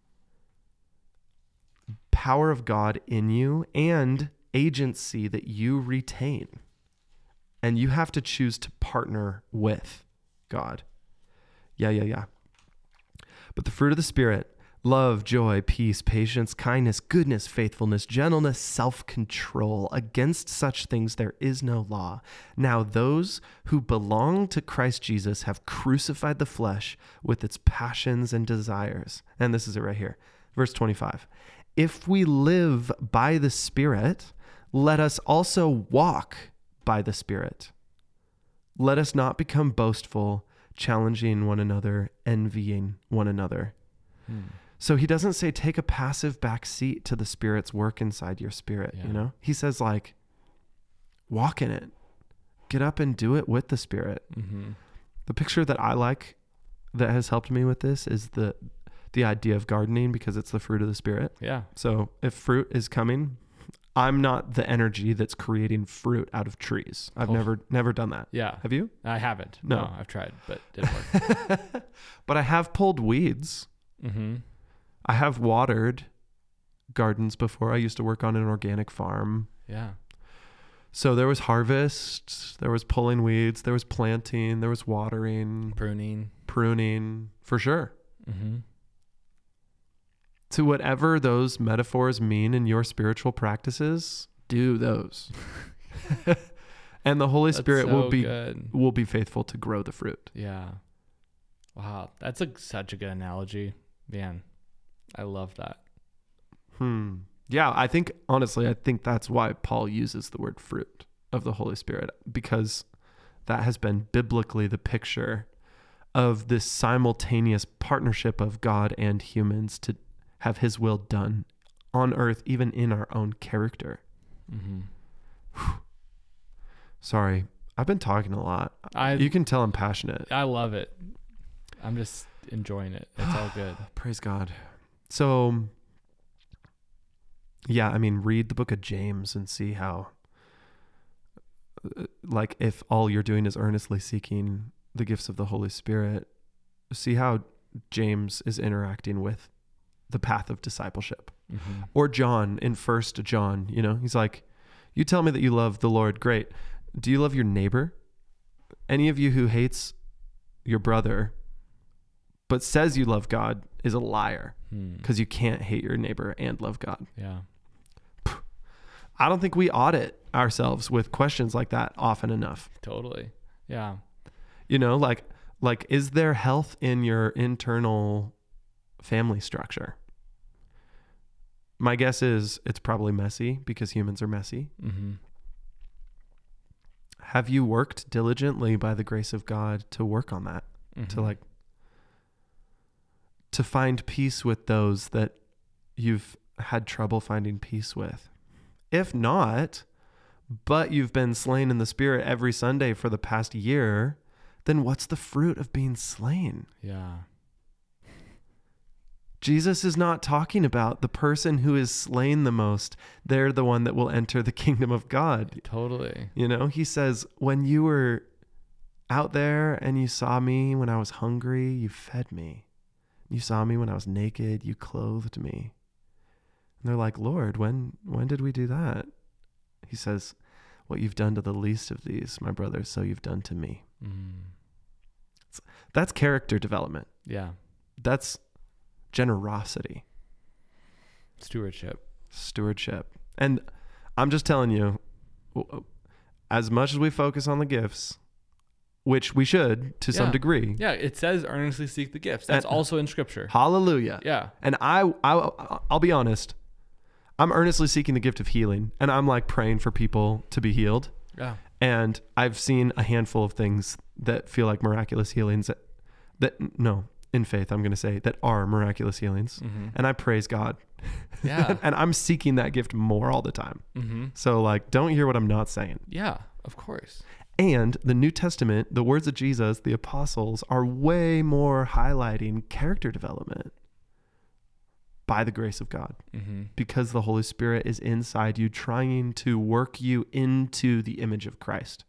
power of God in you and agency that you retain. And you have to choose to partner with God. Yeah. But the fruit of the Spirit, love, joy, peace, patience, kindness, goodness, faithfulness, gentleness, self-control. Against such things there is no law. Now those who belong to Christ Jesus have crucified the flesh with its passions and desires. And this is it right here. Verse 25. If we live by the Spirit, let us also walk by the Spirit. Let us not become boastful, challenging one another, envying one another. So he doesn't say take a passive back seat to the Spirit's work inside your spirit, Yeah. you know? He says like, walk in it. Get up and do it with the Spirit. Mm-hmm. The picture that I like that has helped me with this is the idea of gardening, because it's the fruit of the Spirit. Yeah. So if fruit is coming, I'm not the energy that's creating fruit out of trees. I've never done that. Yeah. Have you? I haven't. No. I've tried, but it didn't work. But I have pulled weeds. Mm-hmm. I have watered gardens before. I used to work on an organic farm. Yeah. So there was harvest, there was pulling weeds, there was planting, there was watering, pruning, for sure. Mm-hmm. To whatever those metaphors mean in your spiritual practices, do those. And the Holy Spirit will be faithful to grow the fruit. Yeah. Wow. That's such a good analogy. Man, I love that. Yeah, I think that's why Paul uses the word fruit of the Holy Spirit, because that has been biblically the picture of this simultaneous partnership of God and humans to have his will done on earth, even in our own character. Mm-hmm. Sorry, I've been talking a lot. You can tell I'm passionate. I love it. I'm just enjoying it. It's all good. Praise God. So, yeah, I mean, read the book of James and see how, like, if all you're doing is earnestly seeking the gifts of the Holy Spirit, see how James is interacting with the path of discipleship. Mm-hmm. Or John in 1 John, you know, he's like, you tell me that you love the Lord. Great. Do you love your neighbor? Any of you who hates your brother but says you love God is a liar, because you can't hate your neighbor and love God. Yeah. I don't think we audit ourselves with questions like that often enough. Totally. Yeah. You know, like is there health in your internal family structure? My guess is it's probably messy, because humans are messy. Mm-hmm. Have you worked diligently by the grace of God to work on that? Mm-hmm. To find peace with those that you've had trouble finding peace with? If not, but you've been slain in the Spirit every Sunday for the past year, then what's the fruit of being slain? Yeah. Jesus is not talking about the person who is slain the most. They're the one that will enter the kingdom of God. Totally. You know, he says, when you were out there and you saw me when I was hungry, you fed me. You saw me when I was naked, you clothed me. And they're like, Lord, when did we do that? He says, what you've done to the least of these, my brothers, so you've done to me. That's character development. Yeah. That's generosity. Stewardship. And I'm just telling you, as much as we focus on the gifts, which we should to some degree. Yeah, it says earnestly seek the gifts. That's also in Scripture. Hallelujah. Yeah. And I'll be honest, I'm earnestly seeking the gift of healing, and I'm like praying for people to be healed. Yeah. And I've seen a handful of things that feel like miraculous healings in faith, I'm going to say, that are miraculous healings. Mm-hmm. And I praise God. Yeah. And I'm seeking that gift more all the time. Mm-hmm. So like, don't hear what I'm not saying. Yeah, of course. And the New Testament, the words of Jesus, the apostles, are way more highlighting character development by the grace of God, Mm-hmm. because the Holy Spirit is inside you, trying to work you into the image of Christ.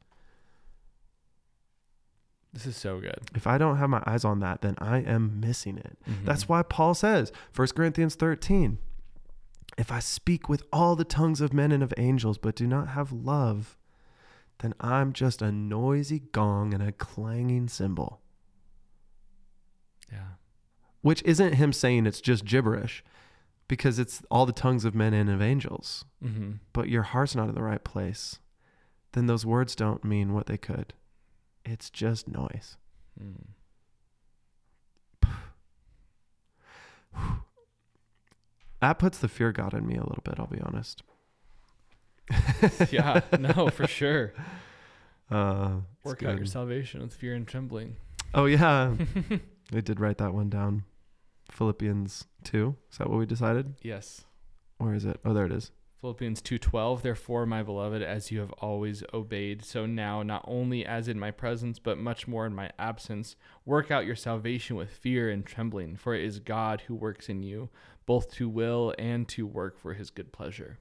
This is so good. If I don't have my eyes on that, then I am missing it. Mm-hmm. That's why Paul says, 1 Corinthians 13, if I speak with all the tongues of men and of angels, but do not have love, then I'm just a noisy gong and a clanging cymbal. Yeah. Which isn't him saying it's just gibberish, because it's all the tongues of men and of angels. Mm-hmm. But your heart's not in the right place, then those words don't mean what they could. It's just noise. Mm. That puts the fear of God in me a little bit, I'll be honest. Yeah, no, for sure. It's Work out your good. salvation with fear and trembling. Oh, yeah. I did write that one down. Philippians 2. Is that what we decided? Yes. Where is it? Oh, there it is. Philippians 2:12, therefore, my beloved, as you have always obeyed, so now, not only as in my presence, but much more in my absence, work out your salvation with fear and trembling, for it is God who works in you, both to will and to work for his good pleasure.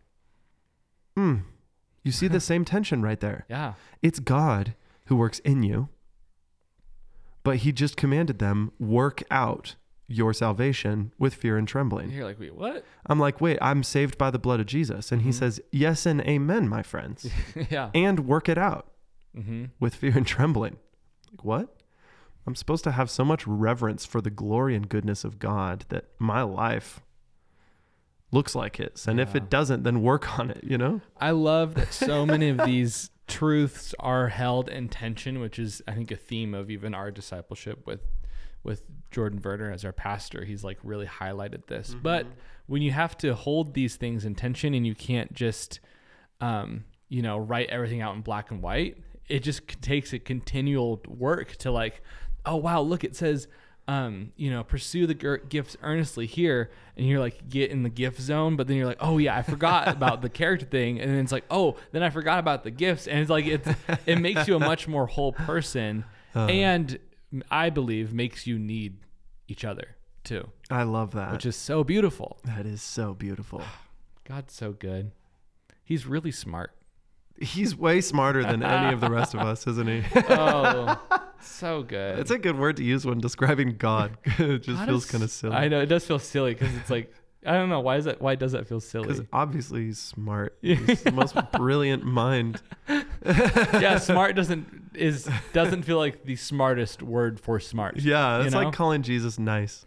You see the same tension right there. Yeah. It's God who works in you, but he just commanded them, work out your salvation with fear and trembling. You're like, wait, what? I'm like, wait, I'm saved by the blood of Jesus. And he says, yes and amen, my friends. Yeah. And work it out Mm-hmm. with fear and trembling. Like, what? I'm supposed to have so much reverence for the glory and goodness of God that my life looks like his. And if Yeah. it doesn't, then work on it, you know? I love that so many of these truths are held in tension, which is, I think, a theme of even our discipleship with Jordan Werner as our pastor. He's like really highlighted this. Mm-hmm. But when you have to hold these things in tension and you can't just, write everything out in black and white, it just takes a continual work to like, oh, wow, look, it says, pursue the gifts earnestly here. And you're like, get in the gift zone. But then you're like, oh yeah, I forgot about the character thing. And then it's like, oh, then I forgot about the gifts. And it's like, it makes you a much more whole person. And I believe makes you need each other too. I love that. Which is so beautiful. That is so beautiful. God's so good. He's really smart. He's way smarter than any of the rest of us, isn't he? Oh, so good. It's a good word to use when describing God. It just feels kind of silly. I know, it does feel silly because it's like, I don't know, why does that feel silly? Because obviously he's smart. He's the most brilliant mind. Yeah, smart doesn't feel like the smartest word for smart. Yeah, it's you know? like calling Jesus nice.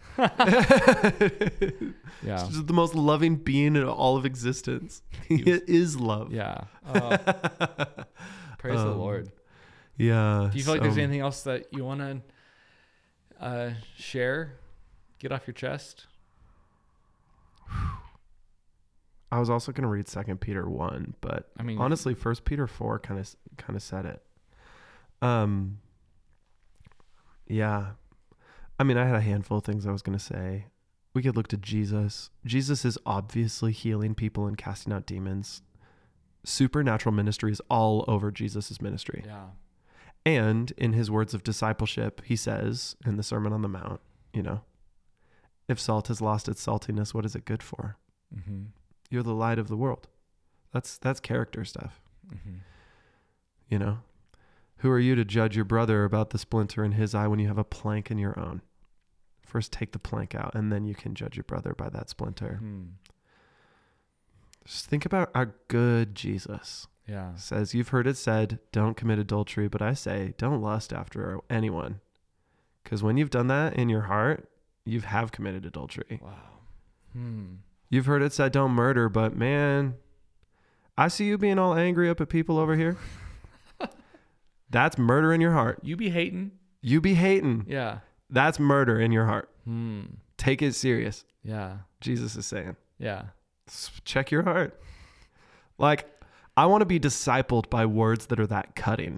Yeah. He's just the most loving being in all of existence. He is love. Yeah. Oh. Praise the Lord. Yeah. Do you feel like there's anything else that you want to share? Get off your chest? I was also going to read 2 Peter 1, but I mean, honestly, 1 Peter 4 kind of said it. Yeah. I mean, I had a handful of things I was going to say. We could look to Jesus. Jesus is obviously healing people and casting out demons. Supernatural ministry is all over Jesus's ministry. yeah. And in his words of discipleship, he says in the Sermon on the Mount, if salt has lost its saltiness, what is it good for? Mm-hmm. You're the light of the world. That's character stuff. Mm-hmm. Who are you to judge your brother about the splinter in his eye when you have a plank in your own? First take the plank out, and then you can judge your brother by that splinter. Mm-hmm. Just think about our good Jesus. Yeah. Says, you've heard it said, don't commit adultery, but I say, don't lust after anyone. Because when you've done that in your heart, you have committed adultery. Wow. Hmm. You've heard it said, don't murder, but man, I see you being all angry up at people over here. That's murder in your heart. You be hating? You be hating. Yeah. That's murder in your heart. Hmm. Take it serious. Yeah. Jesus is saying. Yeah. Check your heart. Like, I want to be discipled by words that are that cutting.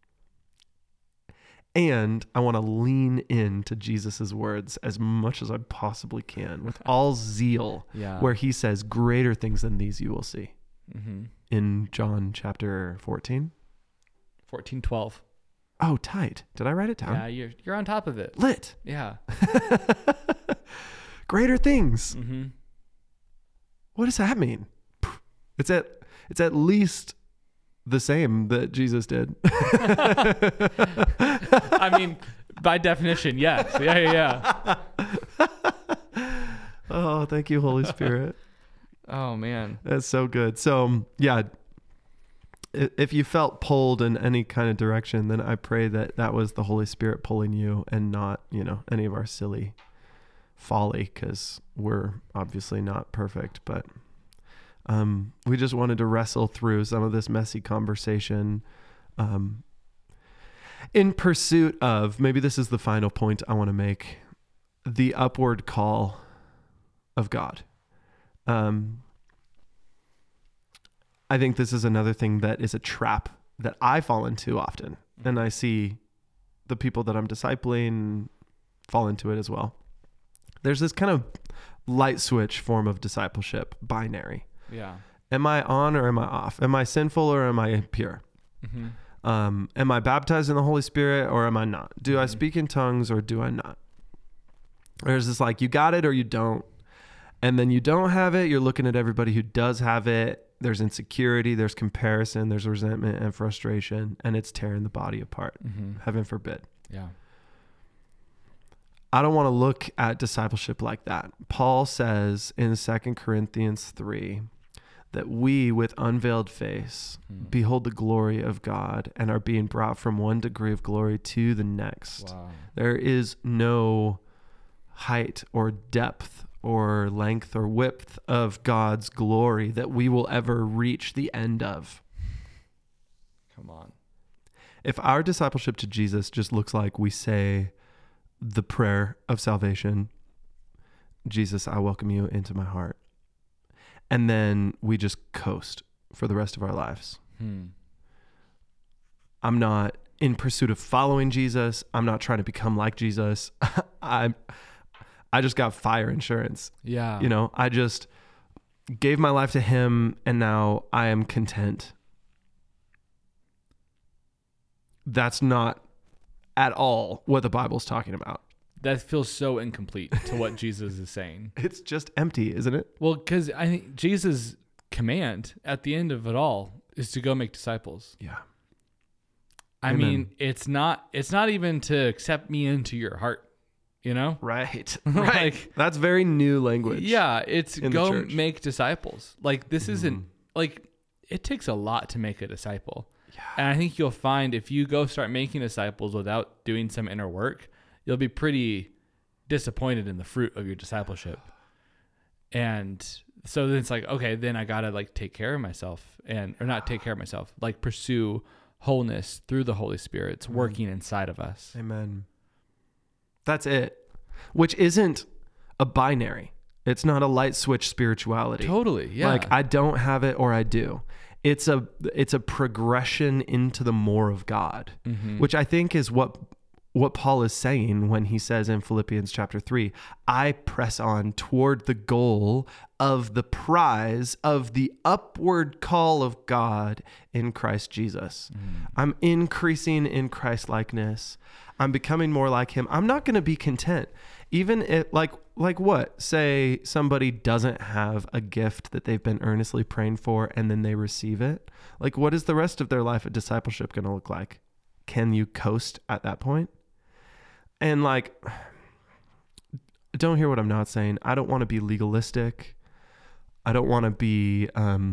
And I want to lean into Jesus's words as much as I possibly can with all zeal, where he says, greater things than these you will see. Mm-hmm. In John chapter 14. 14:12. Oh, tight. Did I write it down? Yeah, you're on top of it. Lit. Yeah. Greater things. Mm-hmm. What does that mean? It's at least the same that Jesus did. I mean, by definition, yes. Yeah. Oh, thank you, Holy Spirit. Oh, man. That's so good. So, yeah, if you felt pulled in any kind of direction, then I pray that was the Holy Spirit pulling you and not, any of our silly folly, because we're obviously not perfect, but we just wanted to wrestle through some of this messy conversation in pursuit of, maybe this is the final point I want to make, the upward call of God. I think this is another thing that is a trap that I fall into often, and I see the people that I'm discipling fall into it as well. There's this kind of light switch form of discipleship, binary. Yeah. Am I on or am I off? Am I sinful or am I pure? Mm-hmm. Am I baptized in the Holy Spirit or am I not? Do I speak in tongues or do I not? There's this like, you got it or you don't. And then you don't have it. You're looking at everybody who does have it. There's insecurity, there's comparison, there's resentment and frustration, and it's tearing the body apart. Mm-hmm. Heaven forbid. Yeah. I don't want to look at discipleship like that. Paul says in 2 Corinthians 3 that we with unveiled face behold the glory of God and are being brought from one degree of glory to the next. Wow. There is no height or depth or length or width of God's glory that we will ever reach the end of. Come on. If our discipleship to Jesus just looks like we say the prayer of salvation, Jesus, I welcome you into my heart, and then we just coast for the rest of our lives. I'm not in pursuit of following Jesus. I'm not trying to become like Jesus. I just got fire insurance. Yeah. I just gave my life to him and now I am content. That's not at all what the Bible's talking about. That feels so incomplete to what Jesus is saying. It's just empty, isn't it? Well, because I think Jesus' command at the end of it all is to go make disciples. Yeah. I mean, it's not even to accept me into your heart. Right. Like, that's very new language. Yeah. It's go make disciples. Like, this isn't like, it takes a lot to make a disciple. Yeah. And I think you'll find if you go start making disciples without doing some inner work, you'll be pretty disappointed in the fruit of your discipleship. And so then it's like, okay, then I gotta like take care of myself or not take care of myself, like pursue wholeness through the Holy Spirit's working inside of us. Amen. That's it, which isn't a binary. It's not a light switch spirituality. Totally, yeah. Like I don't have it or I do. It's a progression into the more of God, which I think is what Paul is saying when he says in Philippians chapter 3, I press on toward the goal of the prize of the upward call of God in Christ Jesus. I'm increasing in Christ likeness. I'm becoming more like him. I'm not going to be content. Even if like what? Say somebody doesn't have a gift that they've been earnestly praying for and then they receive it. Like what is the rest of their life of discipleship going to look like? Can you coast at that point? And like, don't hear what I'm not saying. I don't want to be legalistic. I don't want to be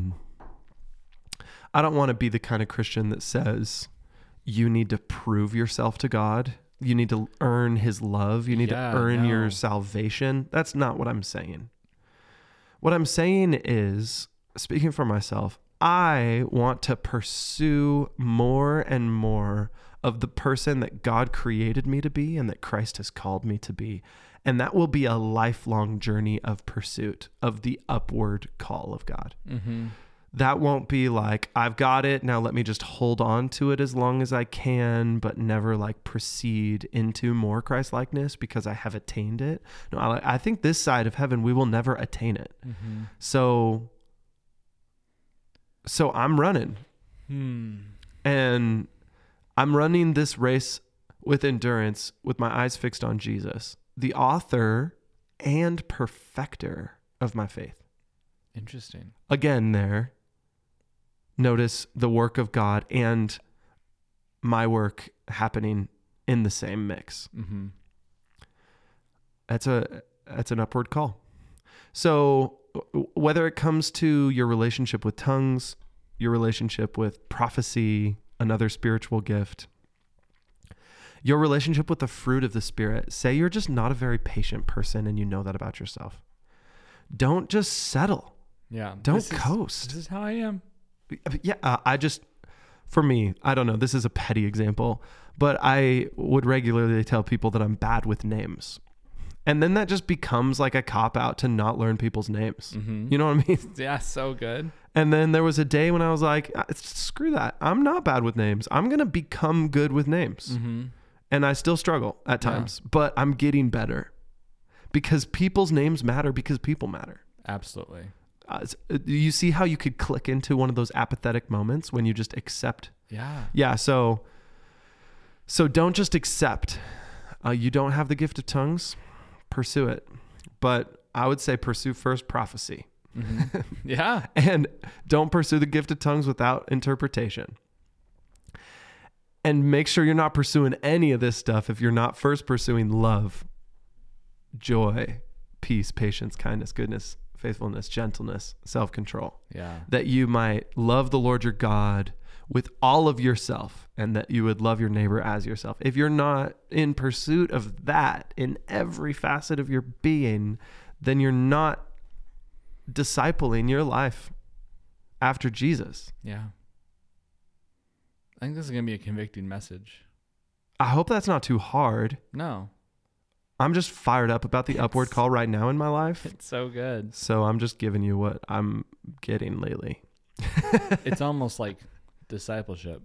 the kind of Christian that says you need to prove yourself to God. You need to earn his love. You need to earn your salvation. That's not what I'm saying. What I'm saying is, speaking for myself, I want to pursue more and more of the person that God created me to be and that Christ has called me to be. And that will be a lifelong journey of pursuit of the upward call of God. Mm-hmm. That won't be like, I've got it, now let me just hold on to it as long as I can, but never like proceed into more Christ-likeness because I have attained it. No, I think this side of heaven, we will never attain it. Mm-hmm. So I'm running. And I'm running this race with endurance with my eyes fixed on Jesus, the author and perfecter of my faith. Interesting. Again, there, notice the work of God and my work happening in the same mix. Mm-hmm. That's an upward call. So whether it comes to your relationship with tongues, your relationship with prophecy, another spiritual gift, your relationship with the fruit of the Spirit, say you're just not a very patient person and you know that about yourself. Don't just settle. Yeah. Don't coast. This is how I am. Yeah. For me, I don't know, this is a petty example, but I would regularly tell people that I'm bad with names. And then that just becomes like a cop out to not learn people's names. Mm-hmm. You know what I mean? Yeah, so good. And then there was a day when I was like, screw that. I'm not bad with names. I'm going to become good with names. Mm-hmm. And I still struggle at times, but I'm getting better because people's names matter because people matter. Absolutely. You see how you could click into one of those apathetic moments when you just accept? Yeah. Yeah. So don't just accept. You don't have the gift of tongues, pursue it. But I would say pursue first prophecy. Mm-hmm. Yeah. And don't pursue the gift of tongues without interpretation. And make sure you're not pursuing any of this stuff if you're not first pursuing love, joy, peace, patience, kindness, goodness, faithfulness, gentleness, self-control. Yeah. That you might love the Lord your God with all of yourself and that you would love your neighbor as yourself. If you're not in pursuit of that in every facet of your being, then you're not discipling your life after Jesus. Yeah. I think this is going to be a convicting message. I hope that's not too hard. No. I'm just fired up about the upward call right now in my life. It's so good. So I'm just giving you what I'm getting lately. It's almost like discipleship.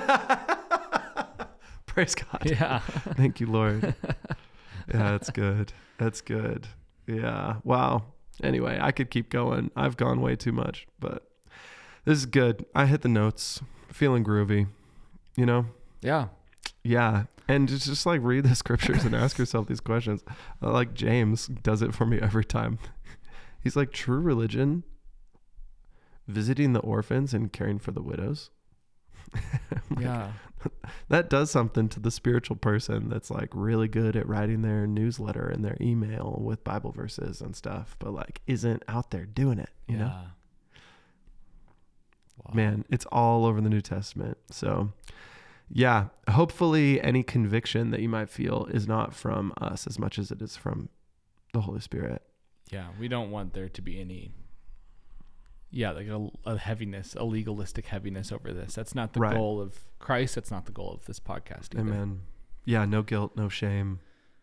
Praise God. Yeah. Thank you, Lord. Yeah, that's good. That's good. Yeah. Wow. Anyway, I could keep going. I've gone way too much, but this is good. I hit the notes. Feeling groovy, you know? Yeah. Yeah. And just like read the scriptures and ask yourself these questions. Like James does it for me every time. He's like, true religion, visiting the orphans and caring for the widows. Yeah. That does something to the spiritual person that's like really good at writing their newsletter and their email with Bible verses and stuff, but like isn't out there doing it, you know? Wow. Man, it's all over the New Testament. So yeah, hopefully any conviction that you might feel is not from us as much as it is from the Holy Spirit. Yeah, we don't want there to be any, like a heaviness, a legalistic heaviness over this. That's not the goal of Christ. That's not the goal of this podcast either. Amen. Yeah, no guilt, no shame.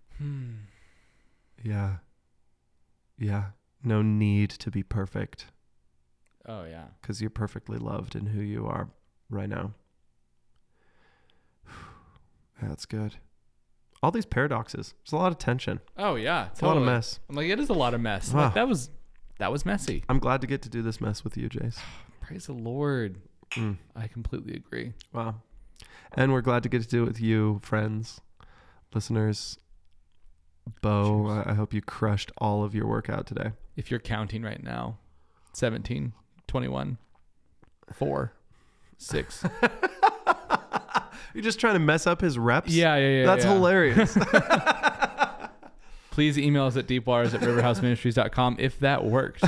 Yeah. Yeah. No need to be perfect. Oh, yeah. Because you're perfectly loved in who you are right now. That's good. All these paradoxes. There's a lot of tension. Oh, yeah. It's a lot of mess. I'm like, it is a lot of mess. Wow. Like, that was messy. I'm glad to get to do this mess with you, Jace. Praise the Lord. I completely agree. Wow. And we're glad to get to do it with you, friends, listeners. Bo, I hope you crushed all of your workout today. If you're counting right now, 17, 21, 4, 6. You're just trying to mess up his reps? Yeah. That's hilarious. Please email us at deepwaters@riverhouseministries.com if that worked.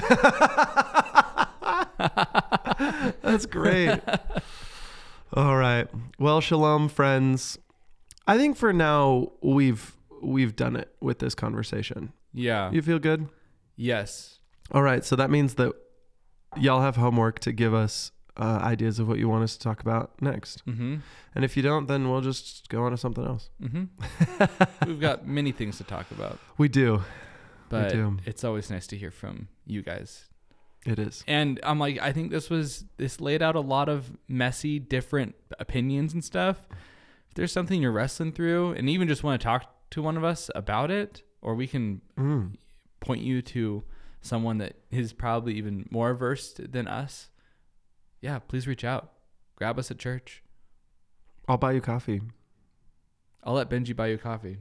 That's great. All right. Well, shalom, friends. I think for now we've done it with this conversation. Yeah. You feel good? Yes. All right. So that means that y'all have homework to give us ideas of what you want us to talk about next. Mm-hmm. And if you don't, then we'll just go on to something else. Mm-hmm. We've got many things to talk about. We do. But it's always nice to hear from you guys. It is. And I'm like, I think this laid out a lot of messy, different opinions and stuff. If there's something you're wrestling through and even just want to talk to one of us about it, or we can point you to someone that is probably even more versed than us, yeah, please reach out. Grab us at church. I'll buy you coffee. I'll let Benji buy you coffee.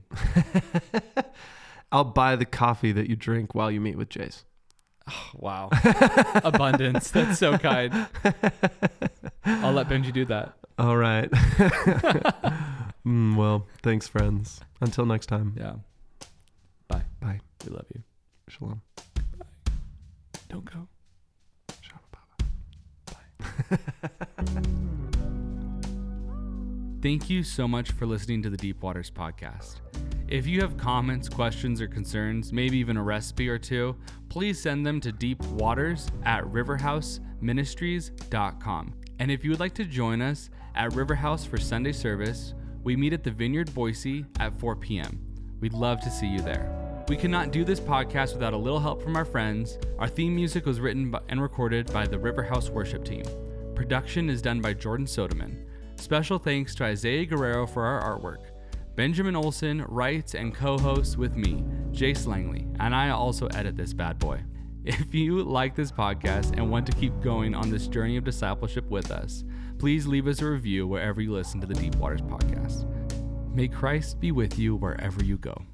I'll buy the coffee that you drink while you meet with Jace. Oh, wow. Abundance. That's so kind. I'll let Benji do that. All right. Well, thanks, friends. Until next time. Yeah. Bye. Bye. We love you. Shalom. Bye. Don't go. Thank you so much for listening to the Deep Waters podcast. If you have comments, questions, or concerns, maybe even a recipe or two, please send them to deepwaters@riverhouseministries.com. And if you would like to join us at Riverhouse for Sunday service, we meet at the Vineyard Boise at 4 p.m. We'd love to see you there. We could not do this podcast without a little help from our friends. Our theme music was written and recorded by the Riverhouse worship team. Production is done by Jordan Soderman. Special thanks to Isaiah Guerrero for our artwork. Benjamin Olson writes and co-hosts with me, Jace Langley, and I also edit this bad boy. If you like this podcast and want to keep going on this journey of discipleship with us, please leave us a review wherever you listen to the Deep Waters podcast. May Christ be with you wherever you go.